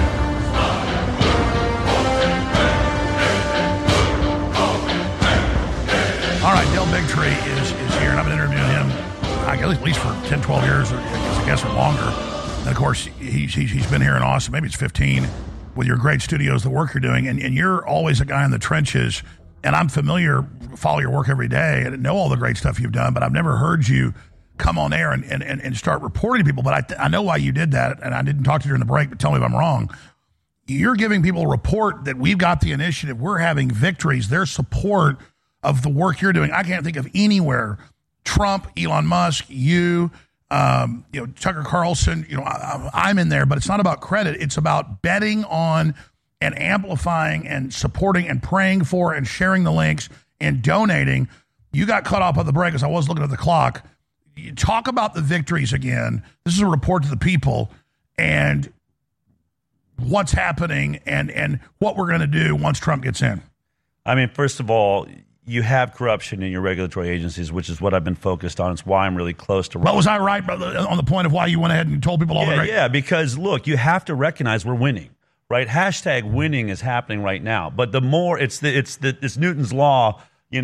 All right, Del Bigtree is here, and I've been interviewing him at least for 10, 12 years, or I guess, or longer. And, of course, he's been here in Austin, maybe it's 15, with your great studios, the work you're doing, and you're always a guy in the trenches. And I'm familiar, follow your work every day, and know all the great stuff you've done, but I've never heard you come on air and start reporting to people. But I know why you did that, and I didn't talk to you during the break, but tell me if I'm wrong. You're giving people a report that we've got the initiative, we're having victories, their support of the work you're doing. I can't think of anywhere, Trump, Elon Musk, you, Tucker Carlson, I'm in there, but it's not about credit. It's about betting on and amplifying and supporting and praying for and sharing the links and donating. You got cut off on the break as I was looking at the clock. you talk about the victories again. This is a report to the people and what's happening and what we're going to do once Trump gets in.
I mean, first of all, you have corruption in your regulatory agencies, which is what I've been focused on. It's why I'm really close to.
But was I right on the point of why you went ahead and told people all the great?
Yeah, because look, you have to recognize we're winning, right? Hashtag winning is happening right now. But the more it's Newton's law,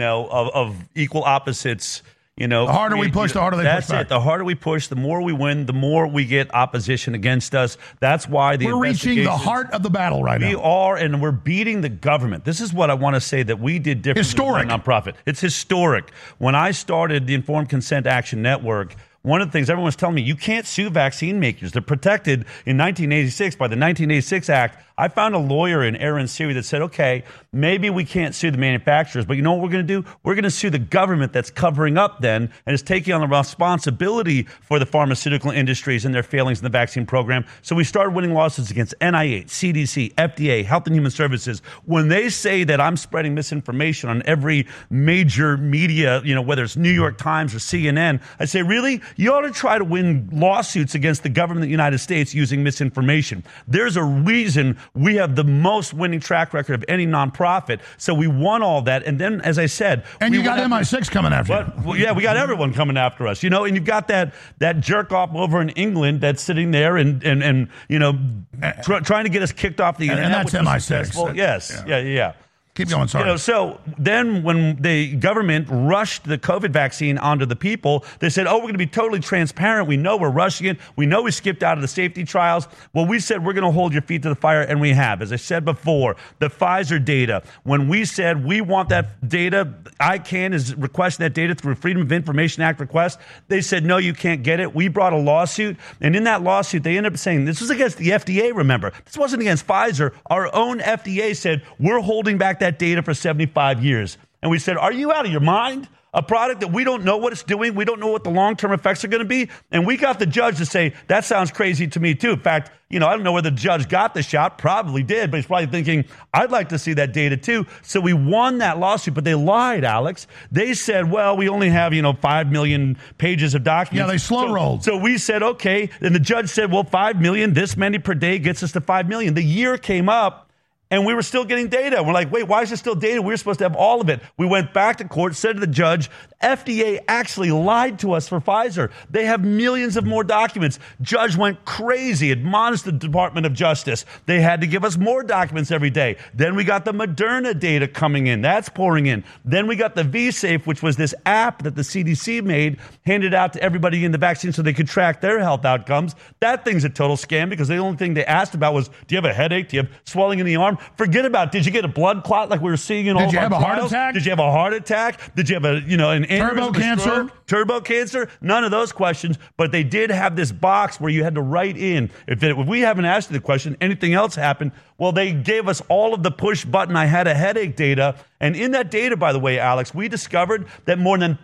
of equal opposites. The
harder we push, the harder they push back.
That's it. The harder we push, the more we win, the more we get opposition against us. That's why we're
reaching the heart of the battle right now.
We are, and we're beating the government. This is what I want to say that we did differently.
Historic.
Than nonprofit. It's historic. When I started the Informed Consent Action Network, one of the things everyone's telling me, you can't sue vaccine makers. They're protected in 1986 by the 1986 Act. I found a lawyer in Aaron Siri that said, okay, maybe we can't sue the manufacturers, but you know what we're going to do? We're going to sue the government that's covering up then and is taking on the responsibility for the pharmaceutical industries and their failings in the vaccine program. So we started winning lawsuits against NIH, CDC, FDA, Health and Human Services. When they say that I'm spreading misinformation on every major media, whether it's New York Times or CNN, I say, really? You ought to try to win lawsuits against the government of the United States using misinformation. There's a reason we have the most winning track record of any nonprofit. So we won all that. And then, as I said...
And you got MI6 coming after you.
Well, yeah, we got everyone coming after us, and you've got that jerk-off over in England that's sitting there and trying to get us kicked off the internet.
And that's MI6.
Yes. Yeah.
Keep going, sorry.
So then when the government rushed the COVID vaccine onto the people, they said, we're going to be totally transparent. We know we're rushing it. We know we skipped out of the safety trials. Well, we said we're going to hold your feet to the fire, and we have. As I said before, the Pfizer data, when we said we want that data, ICANN is requesting that data through a Freedom of Information Act request. They said, no, you can't get it. We brought a lawsuit, and in that lawsuit, they ended up saying, this was against the FDA, remember. This wasn't against Pfizer. Our own FDA said, we're holding back that data for 75 years. And we said, are you out of your mind? A product that we don't know what it's doing. We don't know what the long-term effects are going to be. And we got the judge to say, that sounds crazy to me, too. In fact, I don't know whether the judge got the shot. Probably did. But he's probably thinking, I'd like to see that data, too. So we won that lawsuit. But they lied, Alex. They said, well, we only have, 5 million pages of documents.
Yeah, they slow-rolled.
So we said, okay. And the judge said, well, 5 million, this many per day gets us to 5 million. The year came up. And we were still getting data. We're like, wait, why is there still data? We were supposed to have all of it. We went back to court, said to the judge, FDA actually lied to us for Pfizer. They have millions of more documents. Judge went crazy, admonished the Department of Justice. They had to give us more documents every day. Then we got the Moderna data coming in. That's pouring in. Then we got the V-Safe, which was this app that the CDC made, handed out to everybody in the vaccine so they could track their health outcomes. That thing's a total scam because the only thing they asked about was, do you have a headache? Do you have swelling in the arm? Forget about, did you get a blood clot like we were seeing in all of our trials?
Did you have a heart attack?
Did you have a heart attack? Did you have an
turbo cancer?
Turbo cancer? None of those questions, but they did have this box where you had to write in. If we haven't asked you the question, anything else happened? Well, they gave us all of the push button, I had a headache data. And in that data, by the way, Alex, we discovered that more than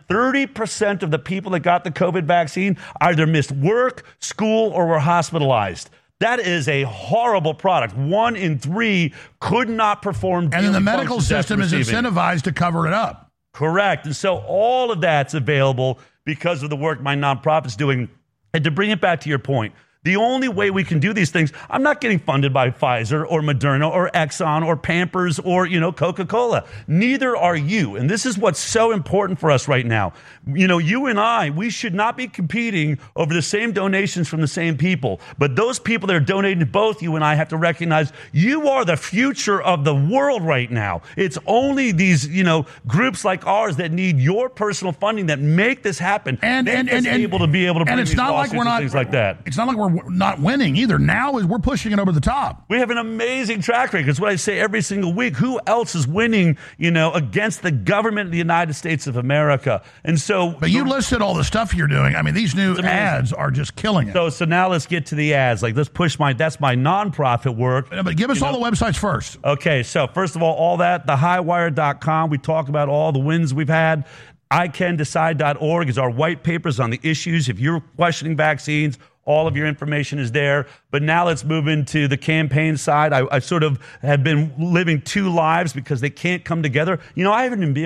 30% of the people that got the COVID vaccine either missed work, school, or were hospitalized. That is a horrible product. 1 in 3 could not perform.
And then the medical system is incentivized to cover it up.
Correct. And so all of that's available because of the work my nonprofit's doing. And to bring it back to your point, the only way we can do these things, I'm not getting funded by Pfizer or Moderna or Exxon or Pampers or, Coca-Cola. Neither are you. And this is what's so important for us right now. You and I, we should not be competing over the same donations from the same people. But those people that are donating to both you and I have to recognize you are the future of the world right now. It's only these, groups like ours that need your personal funding that make this happen. And able to bring these lawsuits and things like that.
It's not like we're not winning either. Now we're pushing it over the top.
We have an amazing track record. It's what I say every single week. Who else is winning, against the government of the United States of America? And so,
but you listed all the stuff you're doing. I mean, these new ads are just killing it.
So now let's get to the ads. Let's push that's my nonprofit work.
But give us all the websites first.
Okay. So first of all that, thehighwire.com. We talk about all the wins we've had. ICanDecide.org is our white papers on the issues. If you're questioning vaccines, All of your information is there. But now let's move into the campaign side. I sort of have been living two lives because they can't come together. You know, I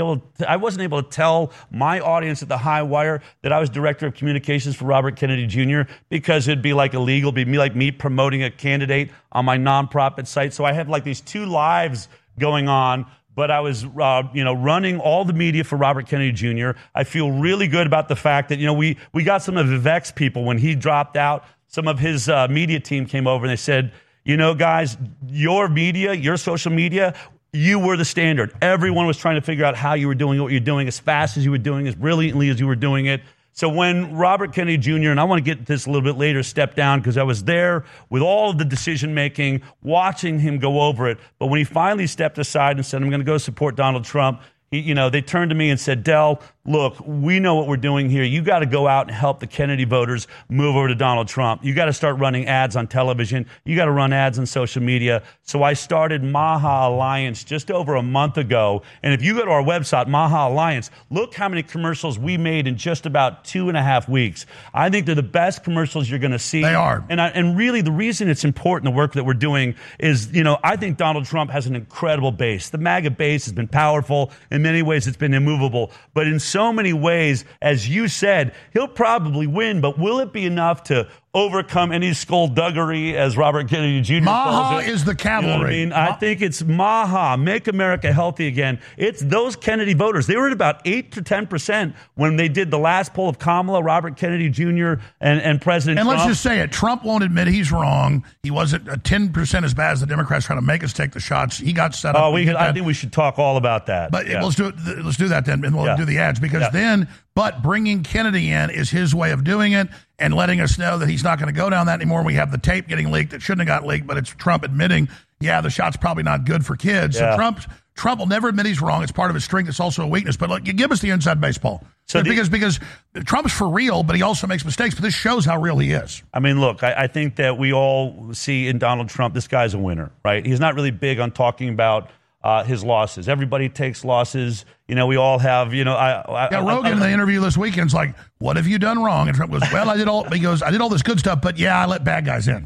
wasn't able to tell my audience at the High Wire that I was director of communications for Robert Kennedy Jr. because it'd be like illegal, it'd be like me promoting a candidate on my nonprofit site. So I have like these two lives going on. But I was, running all the media for Robert Kennedy Jr. I feel really good about the fact that, we got some of Vivek's people when he dropped out. Some of his media team came over and they said, guys, your media, your social media, you were the standard. Everyone was trying to figure out how you were doing what you're doing as fast as you were doing, as brilliantly as you were doing it. So when Robert Kennedy Jr., and I want to get to this a little bit later, stepped down because I was there with all of the decision-making, watching him go over it. But when he finally stepped aside and said, I'm going to go support Donald Trump, they turned to me and said, Del, look, we know what we're doing here. You got to go out and help the Kennedy voters move over to Donald Trump. You got to start running ads on television. You got to run ads on social media. So I started Maha Alliance just over a month ago. And if you go to our website, Maha Alliance, look how many commercials we made in just about 2.5 weeks. I think they're the best commercials you're going to see.
They are.
And really the reason it's important, the work that we're doing, is, I think Donald Trump has an incredible base. The MAGA base has been powerful. In many ways, it's been immovable. But in so many ways, as you said, he'll probably win, but will it be enough to overcome any skullduggery, as Robert Kennedy Jr.
Maha
calls it?
is the cavalry.
I think it's Maha, make America healthy again. It's those Kennedy voters. They were at about 8 to 10% when they did the last poll of Kamala, Robert Kennedy Jr., and President Trump.
And let's just say it. Trump won't admit he's wrong. He wasn't 10% as bad as the Democrats trying to make us take the shots. He got set up.
I think we should talk all about that.
But let's do that then, and we'll do the ads, because but bringing Kennedy in is his way of doing it and letting us know that he's not going to go down that anymore. We have the tape getting leaked that shouldn't have got leaked, but it's Trump admitting, the shot's probably not good for kids. So Trump will never admit he's wrong. It's part of his strength. It's also a weakness. But look, you give us the inside baseball. Because Trump's for real, but he also makes mistakes. But this shows how real he is.
I mean, look, I think that we all see in Donald Trump, this guy's a winner, right? He's not really big on talking about his losses. Everybody takes losses. We all have,
Rogan in the interview this weekend's like, what have you done wrong? And Trump goes, well, I did all this good stuff, but I let bad guys in.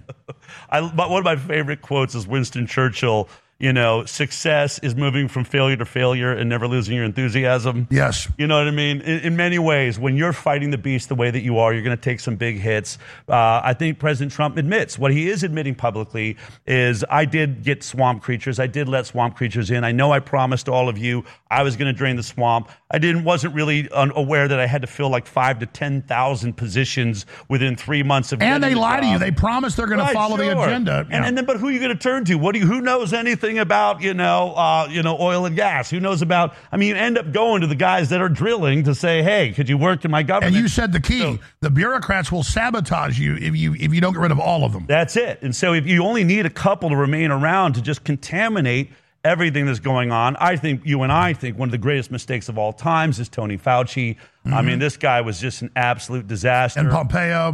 But one of my favorite quotes is Winston Churchill. Success is moving from failure to failure and never losing your enthusiasm.
Yes.
You know what I mean? In many ways, when you're fighting the beast the way that you are, you're going to take some big hits. I think President Trump admits, what he is admitting publicly is, I did get swamp creatures. I did let swamp creatures in. I know I promised all of you I was going to drain the swamp. Wasn't really aware that I had to fill like 5,000 to 10,000 positions within 3 months of.
And they lie to you. They promise they're going to follow the agenda.
And then, but who are you going to turn to? Who knows anything about, oil and gas? Who knows about, you end up going to the guys that are drilling to say, hey, could you work in my government?
And you said the key, the bureaucrats will sabotage you if you don't get rid of all of them.
That's it. And so if you only need a couple to remain around to just contaminate everything that's going on, I think one of the greatest mistakes of all times is Tony Fauci. Mm-hmm. This guy was just an absolute disaster.
And Pompeo.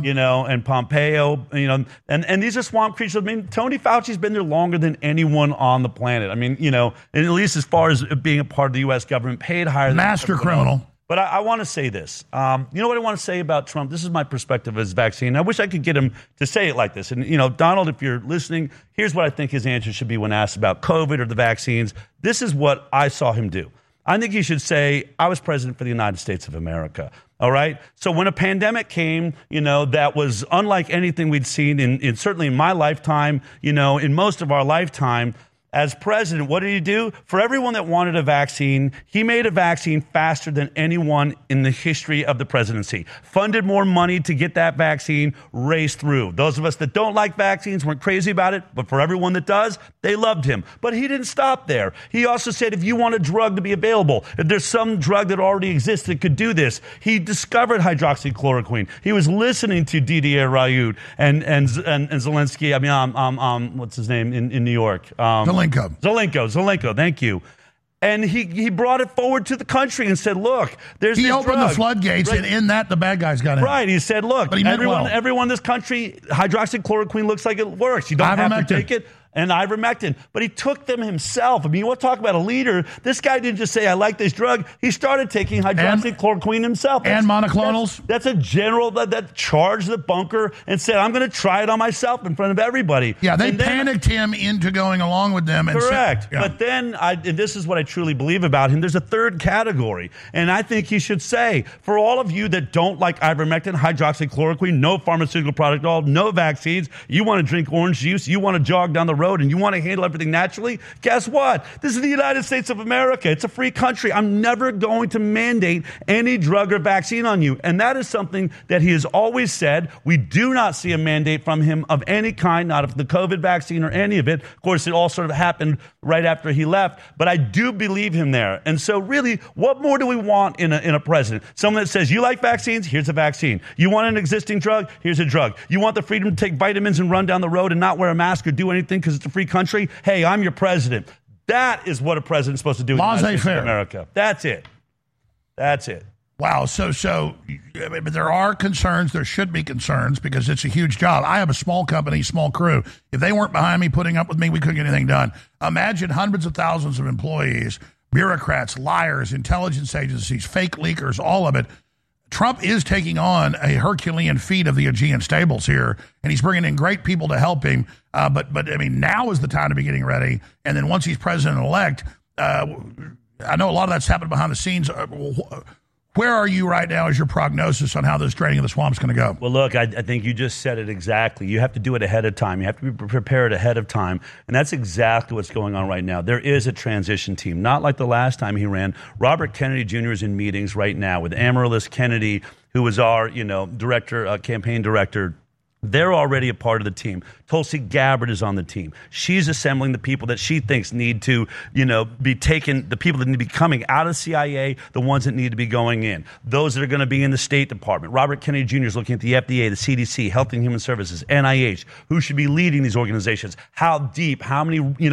And these are swamp creatures. Tony Fauci's been there longer than anyone on the planet. And at least as far as being a part of the U.S. government, paid higher than
master criminal.
Else. But I want to say this. You know what I want to say about Trump? This is my perspective of his vaccine. I wish I could get him to say it like this. And, Donald, if you're listening, here's what I think his answer should be when asked about COVID or the vaccines. This is what I saw him do. I think he should say, I was president for the United States of America. All right. So when a pandemic came, that was unlike anything we'd seen in certainly in my lifetime, in most of our lifetime. As president, what did he do? For everyone that wanted a vaccine, he made a vaccine faster than anyone in the history of the presidency. Funded more money to get that vaccine raced through. Those of us that don't like vaccines weren't crazy about it, but for everyone that does, they loved him. But he didn't stop there. He also said, if you want a drug to be available, if there's some drug that already exists that could do this, he discovered hydroxychloroquine. He was listening to Didier Raoult and Zelensky. What's his name in New York? Zelenko, thank you. And he brought it forward to the country and said, look, there's this drug.
He opened the floodgates, right? And in that, the bad guys got in.
Right. He said, look, everyone in this country, hydroxychloroquine looks like it works. You don't have to take it. and ivermectin, but he took them himself. I mean, you want to talk about a leader? This guy didn't just say, I like this drug. He started taking hydroxychloroquine himself.
And monoclonals?
That's a general that charged the bunker and said, I'm going to try it on myself in front of everybody.
Yeah, they panicked him into going along with them. And
correct. But then, and this is what I truly believe about him, there's a third category, and I think he should say, for all of you that don't like ivermectin, hydroxychloroquine, no pharmaceutical product at all, no vaccines, you want to drink orange juice, you want to jog down the road, and you want to handle everything naturally, guess what? This is the United States of America. It's a free country. I'm never going to mandate any drug or vaccine on you. And that is something that he has always said. We do not see a mandate from him of any kind, not of the COVID vaccine or any of it. Of course, it all sort of happened right after he left. But I do believe him there. And so really, what more do we want in a president? Someone that says, you like vaccines? Here's a vaccine. You want an existing drug? Here's a drug. You want the freedom to take vitamins and run down the road and not wear a mask or do anything because it's a free country? Hey, I'm your president. That is what a president's supposed to do in the United States of America. That's it. That's it.
Wow. So, but there are concerns. There should be concerns because it's a huge job. I have a small company, small crew. If they weren't behind me, putting up with me, we couldn't get anything done. Imagine hundreds of thousands of employees, bureaucrats, liars, intelligence agencies, fake leakers, all of it. Trump is taking on a Herculean feat of the Aegean stables here, and he's bringing in great people to help him. But I mean, now is the time to be getting ready. And then once he's president-elect, I know a lot of that's happened behind the scenes. Where are you right now as your prognosis on how this draining of the swamp is going to go?
Well, look, I think you just said it exactly. You have to do it ahead of time. You have to be prepared ahead of time. And that's exactly what's going on right now. There is a transition team, not like the last time he ran. Robert Kennedy Jr. is in meetings right now with Amaryllis Kennedy, who was our, director, campaign director. They're already a part of the team. Tulsi Gabbard is on the team. She's assembling the people that she thinks need to, be taken, the people that need to be coming out of CIA, the ones that need to be going in, those that are going to be in the State Department. Robert Kennedy Jr. is looking at the FDA, the CDC, Health and Human Services, NIH, who should be leading these organizations. How deep, how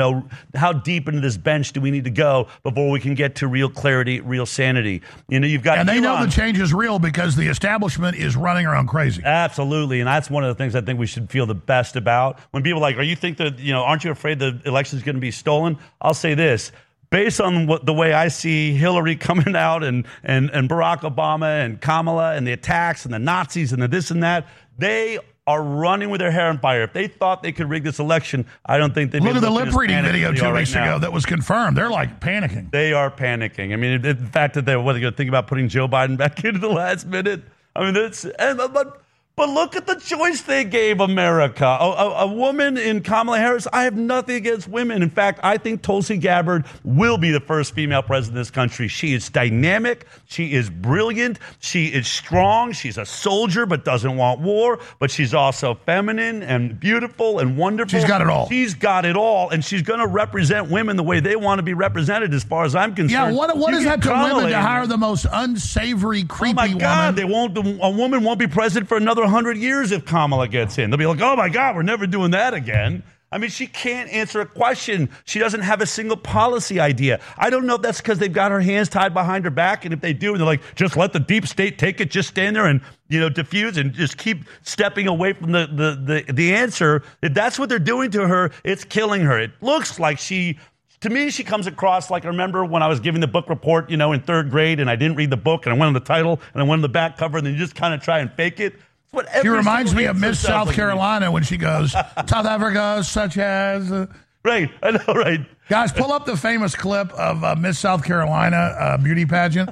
deep into this bench do we need to go before we can get to real clarity, real sanity? You've got,
and they know the change is real because the establishment is running around crazy.
Absolutely, and that's one of the things I think we should feel the best about. When people are like, you think that, aren't you afraid the election is going to be stolen? I'll say this. Based on the way I see Hillary coming out and Barack Obama and Kamala and the attacks and the Nazis and the this and that, they are running with their hair on fire. If they thought they could rig this election, I don't think they'd be.
Look at the lip reading video 2 weeks ago that was confirmed. They're like panicking.
They are panicking. I mean, the fact that they're going to think about putting Joe Biden back into the last minute. I mean, but look at the choice they gave America. A woman in Kamala Harris, I have nothing against women. In fact, I think Tulsi Gabbard will be the first female president of this country. She is dynamic. She is brilliant. She is strong. She's a soldier but doesn't want war. But she's also feminine and beautiful and wonderful.
She's got it all.
She's got it all. And she's going to represent women the way they want to be represented as far as I'm concerned.
Yeah, what is that to women to hire the most unsavory, creepy woman?
Oh, my God. A woman won't be president for another 100 years if Kamala gets in. They'll be like, oh my God, we're never doing that again. I mean, she can't answer a question. She doesn't have a single policy idea. I don't know if that's because they've got her hands tied behind her back, and if they do, they're like, just let the deep state take it, just stand there and, diffuse and just keep stepping away from the answer. If that's what they're doing to her, it's killing her. It looks like to me, she comes across like, I remember when I was giving the book report, in third grade, and I didn't read the book, and I went on the title, and I went on the back cover, and then you just kind of try and fake it.
She reminds me of Miss South Carolina when she goes, South Africa, such as...
Right, I know, right.
Guys, pull up the famous clip of Miss South Carolina beauty pageant.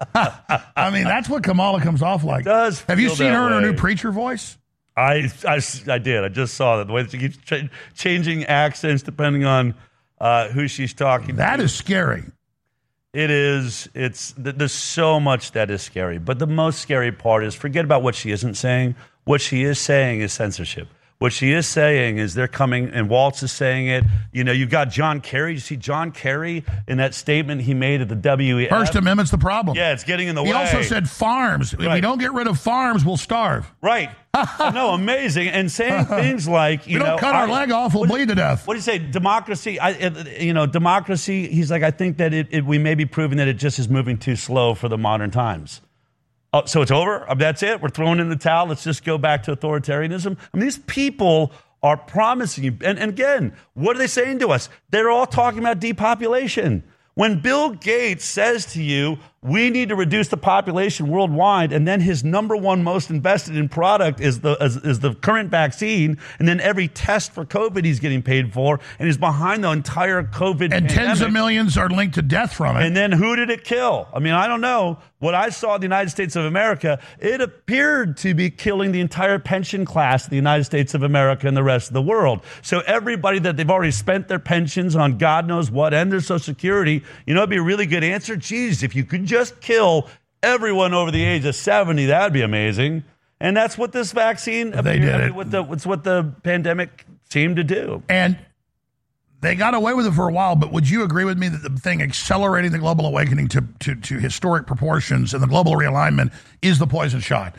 I mean, that's what Kamala comes off like. Have you seen her in her new preacher voice?
I did. I just saw that. The way that she keeps changing accents depending on who she's talking to.
That is scary.
It is. There's so much that is scary. But the most scary part is forget about what she isn't saying. What she is saying is censorship. What she is saying is they're coming, and Waltz is saying it. You've got John Kerry. You see John Kerry in that statement he made at the WEF.
First Amendment's the problem.
Yeah, it's getting in the way.
He also said farms. Right. If we don't get rid of farms, we'll starve.
Right. No, amazing. And saying things like,
we don't cut our leg off, we'll bleed to death.
What do you say? Democracy, democracy, he's like, I think that we may be proving that it just is moving too slow for the modern times. Oh, so it's over? That's it? We're throwing in the towel? Let's just go back to authoritarianism? I mean, these people are promising you. And again, what are they saying to us? They're all talking about depopulation. When Bill Gates says to you, we need to reduce the population worldwide, and then his number one most invested in product is the current vaccine, and then every test for COVID he's getting paid for, and he's behind the entire COVID
and
pandemic.
Tens of millions are linked to death from it.
And then who did it kill? I mean, I don't know. What I saw in the United States of America, it appeared to be killing the entire pension class of the United States of America and the rest of the world. So everybody that they've already spent their pensions on God knows what and their Social Security, it'd be a really good answer. Geez, if you could just kill everyone over the age of 70, that'd be amazing. And that's what this vaccine,
they did it.
It's what the pandemic seemed to do.
And they got away with it for a while, but would you agree with me that the thing accelerating the global awakening to historic proportions and the global realignment is the poison shot?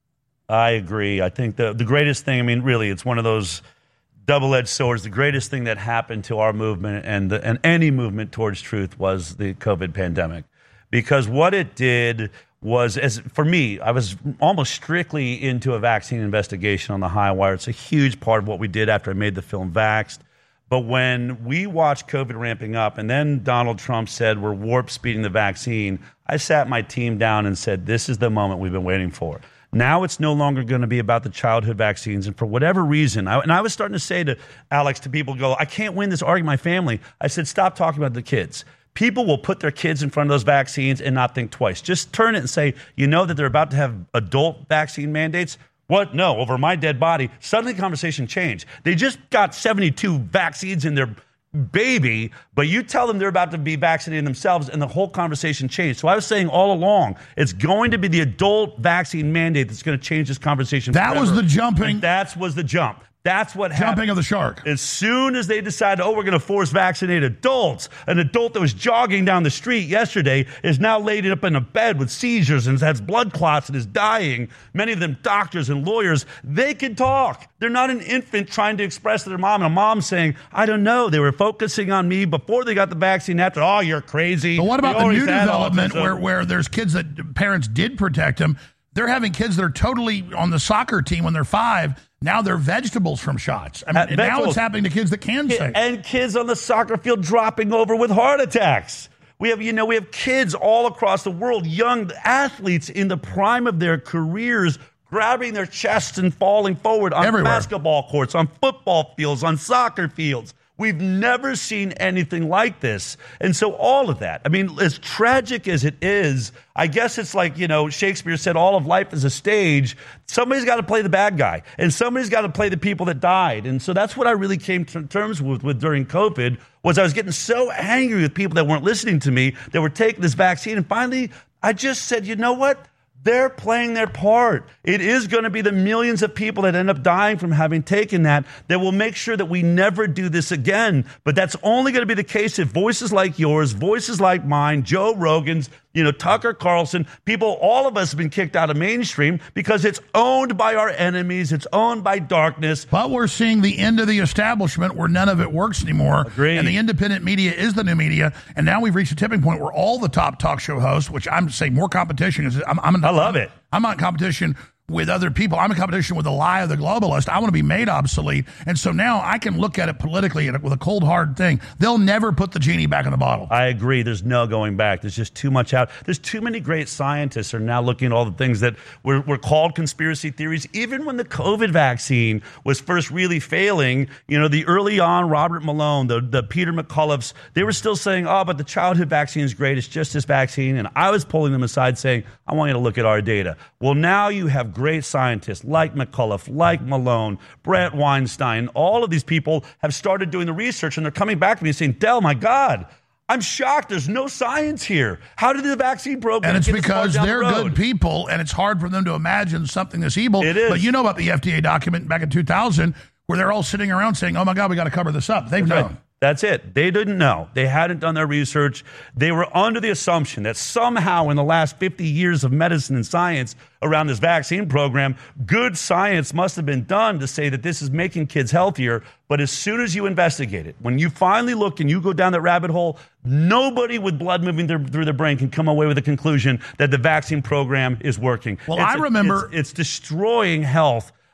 I agree. I think the greatest thing, really, it's one of those double-edged swords. The greatest thing that happened to our movement and any movement towards truth was the COVID pandemic. Because what it did was, for me, I was almost strictly into a vaccine investigation on the high wire. It's a huge part of what we did after I made the film Vaxxed. But when we watched COVID ramping up and then Donald Trump said we're warp speeding the vaccine, I sat my team down and said, this is the moment we've been waiting for. Now it's no longer going to be about the childhood vaccines. And for whatever reason, I was starting to say to Alex, to people go, I can't win this argument, my family. I said, stop talking about the kids. People will put their kids in front of those vaccines and not think twice. Just turn it and say, that they're about to have adult vaccine mandates. What? No, over my dead body. Suddenly the conversation changed. They just got 72 vaccines in their baby, but you tell them they're about to be vaccinating themselves and the whole conversation changed. So I was saying all along, it's going to be the adult vaccine mandate that's going to change this conversation
forever. That was the jumping.
And that was the jump. That's what happened.
Jumping of the shark.
As soon as they decided, we're going to force vaccinate adults, an adult that was jogging down the street yesterday is now laid up in a bed with seizures and has blood clots and is dying. Many of them doctors and lawyers, they can talk. They're not an infant trying to express to their mom, and a mom saying, I don't know. They were focusing on me before they got the vaccine. After, you're crazy.
But what about the new development where there's kids that parents did protect them? They're having kids that are totally on the soccer team when they're 5. Now they're vegetables from shots. Now it's happening to kids that can sing.
And kids on the soccer field dropping over with heart attacks. We have kids all across the world, young athletes in the prime of their careers, grabbing their chests and falling forward on basketball courts, on football fields, on soccer fields. We've never seen anything like this. And so all of that, as tragic as it is, I guess it's like, Shakespeare said all of life is a stage. Somebody's got to play the bad guy, and somebody's got to play the people that died. And so that's what I really came to terms with during COVID, was I was getting so angry with people that weren't listening to me, that were taking this vaccine. And finally, I just said, you know what? They're playing their part. It is going to be the millions of people that end up dying from having taken that will make sure that we never do this again. But that's only going to be the case if voices like yours, voices like mine, Joe Rogan's, Tucker Carlson, people, all of us have been kicked out of mainstream because it's owned by our enemies. It's owned by darkness.
But we're seeing the end of the establishment where none of it works anymore.
Agreed.
And the independent media is the new media. And now we've reached a tipping point where all the top talk show hosts, which I'm saying more competition is.
I love it.
I'm not in competition with other people. I'm in competition with the lie of the globalist. I want to be made obsolete. And so now I can look at it politically with a cold, hard thing. They'll never put the genie back in the bottle.
I agree. There's no going back. There's just too much out. There's too many great scientists are now looking at all the things that were called conspiracy theories. Even when the COVID vaccine was first really failing, the early on Robert Malone, the Peter McCulloughs, they were still saying, but the childhood vaccine is great. It's just this vaccine. And I was pulling them aside saying, I want you to look at our data. Well, now you have great scientists like McCullough, like Malone, Brett Weinstein. All of these people have started doing the research, and they're coming back to me and saying, Del, my God, I'm shocked. There's no science here. How did the vaccine program
get this far down the road? And it's because they're good people, and it's hard for them to imagine something this evil.
It is.
But you know about the FDA document back in 2000 where they're all sitting around saying, oh, my God, we got to cover this up. They've known.
Right. That's it. They didn't know. They hadn't done their research. They were under the assumption that somehow in the last 50 years of medicine and science around this vaccine program, good science must have been done to say that this is making kids healthier. But as soon as you investigate it, when you finally look and you go down that rabbit hole, nobody with blood moving through their brain can come away with a conclusion that the vaccine program is working.
Well, I remember
it's destroying health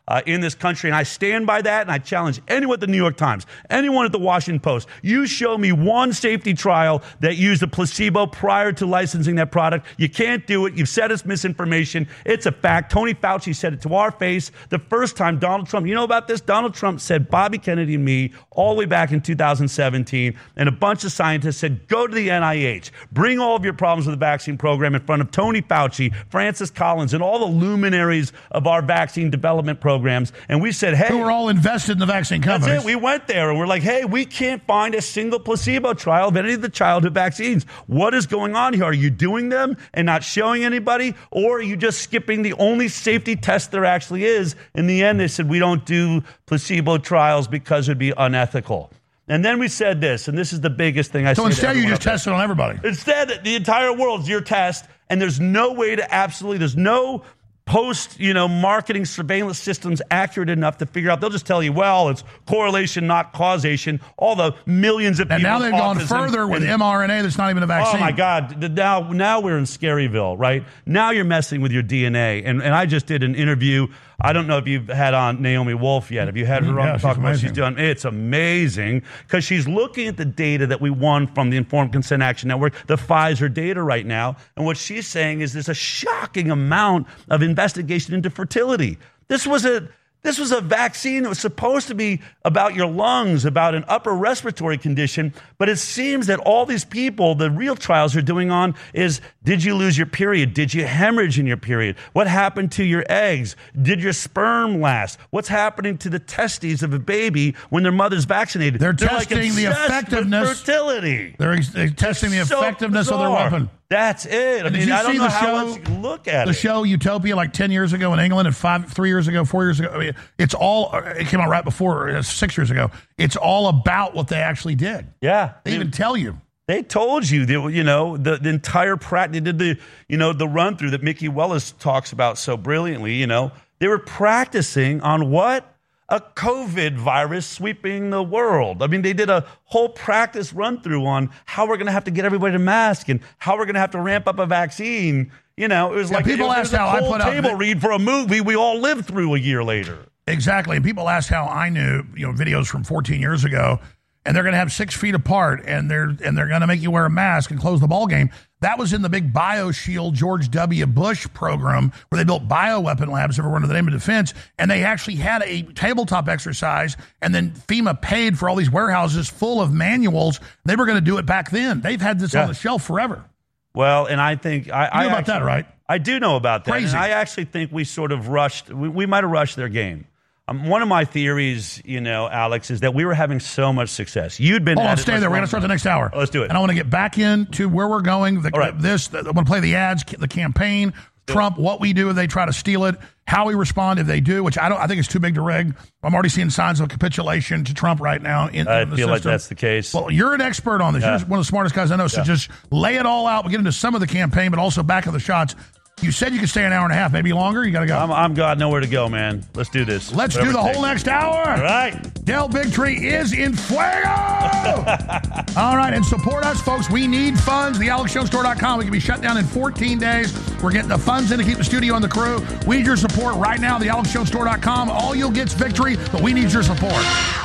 in this country, and I stand by that, and I challenge anyone at the New York Times, anyone at the Washington Post. You show me one safety trial that used a placebo prior to licensing that product. You can't do it. You've said it's misinformation. It's a fact. Tony Fauci said it to our face the first time Donald Trump, you know about this? Donald Trump said Bobby Kennedy and me all the way back in 2017, and a bunch of scientists said, go to the NIH, bring all of your problems with the vaccine program in front of Tony Fauci, Francis Collins, and all the luminaries of our vaccine development programs. And we said, hey.
Who were all invested in the vaccine companies.
That's it. We went there and we're like, hey, we can't find a single placebo trial of any of the childhood vaccines. What is going on here? Are you doing them and not showing anybody? Or are you just skipping the only safety test there actually is? In the end, they said, we don't do placebo trials because it would be unethical. And then we said this, and this is the biggest thing I say.
So instead, you just tested on everybody.
Instead, the entire world's your test, and there's no way to there's no marketing surveillance systems accurate enough to figure out. They'll just tell you, well, it's correlation, not causation. All the millions of people.
And now they've gone further with mRNA that's not even a vaccine.
Oh, my God. Now we're in Scaryville, right? Now you're messing with your DNA. And I just did an interview. I don't know if you've had on Naomi Wolf yet. Have you had her on to talk about what she's doing? It's amazing because she's looking at the data that we won from the Informed Consent Action Network, the Pfizer data right now. And what she's saying is there's a shocking amount of investigation into fertility. This was a vaccine that was supposed to be about your lungs, about an upper respiratory condition. But it seems that all these people, the real trials are doing on is, did you lose your period? Did you hemorrhage in your period? What happened to your eggs? Did your sperm last? What's happening to the testes of a baby when their mother's vaccinated?
They're testing the effectiveness.
With fertility.
They're testing the effectiveness of their weapon.
That's it. I mean, I don't know how else you can look at it.
The show Utopia, like 10 years ago in England, and 4 years ago. I mean, it came out right before, 6 years ago. It's all about what they actually did.
Yeah.
They even tell you.
They told you, the entire practice. They did the run through that Mickey Wallace talks about so brilliantly. They were practicing on what? A COVID virus sweeping the world. I mean, they did a whole practice run through on how we're going to have to get everybody to mask and how we're going to have to ramp up a vaccine. It was like
people asked how I put out
table read for a movie we all lived through a year later.
Exactly. And people asked how I knew, videos from 14 years ago, and they're going to have 6 feet apart, and they're going to make you wear a mask and close the ball game. That was in the big BioShield George W. Bush program where they built bioweapon labs everywhere under the name of defense, and they actually had a tabletop exercise, and then FEMA paid for all these warehouses full of manuals. They were going to do it back then. They've had this on the shelf forever.
Well, and I think...
You know about that, right?
I do know about that.
Crazy.
And I actually think we sort of rushed... We might have rushed their game. One of my theories, Alex, is that we were having so much success. You'd been...
Hold on, stay there. We're going to start the next hour.
Oh, let's do it.
And I want to get back into where we're going. I want to play the ads, the campaign, Trump, what we do if they try to steal it, how we respond if they do, which I think it's too big to rig. I'm already seeing signs of capitulation to Trump right now.
I feel like that's the case.
Well, you're an expert on this.
Yeah.
You're one of the smartest guys I know. So just lay it all out. We'll get into some of the campaign, but also back of the shots. You said you could stay an hour and a half, maybe longer. You got to go.
I'm got nowhere to go, man. Let's do this.
Let's do the whole next hour.
All right.
Del Bigtree is in fuego. All right, and support us, folks. We need funds. TheAlexJonesStore.com. We can be shut down in 14 days. We're getting the funds in to keep the studio and the crew. We need your support right now. TheAlexJonesStore.com. All you'll get's victory, but we need your support.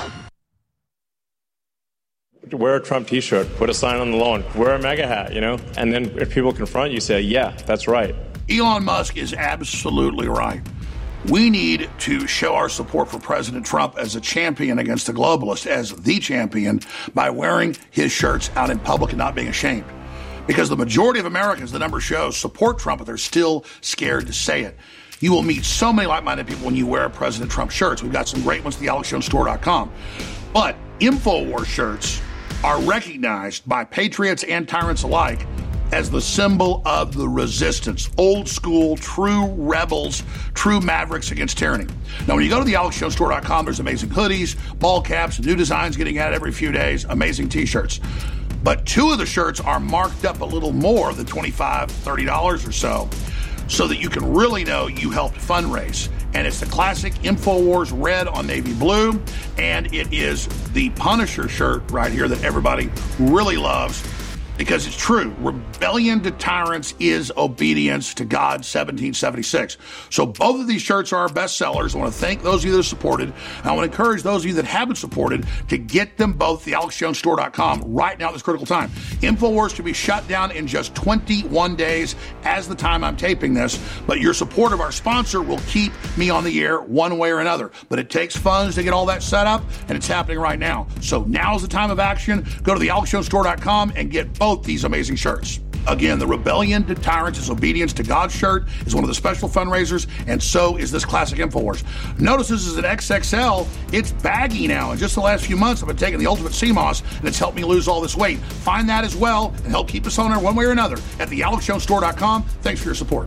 Wear a Trump T-shirt, put a sign on the lawn, wear a MAGA hat, and then if people confront you, say, yeah, that's right.
Elon Musk is absolutely right. We need to show our support for President Trump as a champion against the globalists, as the champion, by wearing his shirts out in public and not being ashamed. Because the majority of Americans, the number shows, support Trump, but they're still scared to say it. You will meet so many like-minded people when you wear President Trump shirts. We've got some great ones at TheAlexJonesStore.com. But InfoWars shirts are recognized by patriots and tyrants alike as the symbol of the resistance. Old school, true rebels, true mavericks against tyranny. Now, when you go to TheAlexJonesStore.com, there's amazing hoodies, ball caps, new designs getting added every few days, amazing T-shirts. But 2 of the shirts are marked up a little more than $25, $30 or so that you can really know you helped fundraise. And it's the classic InfoWars red on navy blue, and it is the Punisher shirt right here that everybody really loves. because it's true. Rebellion to tyrants is obedience to God, 1776. So both of these shirts are our best sellers. I want to thank those of you that have supported. And I want to encourage those of you that haven't supported to get them both at thealexjonesstore.com right now at this critical time. InfoWars should be shut down in just 21 days as the time I'm taping this, but your support of our sponsor will keep me on the air one way or another. But it takes funds to get all that set up, and it's happening right now. So now's the time of action. Go to thealexjonesstore.com and get both these amazing shirts. Again, the Rebellion to Tyrants is Obedience to God shirt is one of the special fundraisers, and so is this classic InfoWars. Notice this is an XXL. It's baggy now. In just the last few months, I've been taking the Ultimate CMOS, and it's helped me lose all this weight. Find that as well and help keep us on air one way or another at thealexjonesstore.com. Thanks for your support.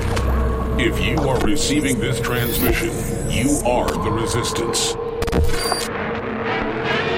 If you are receiving this transmission, you are the resistance.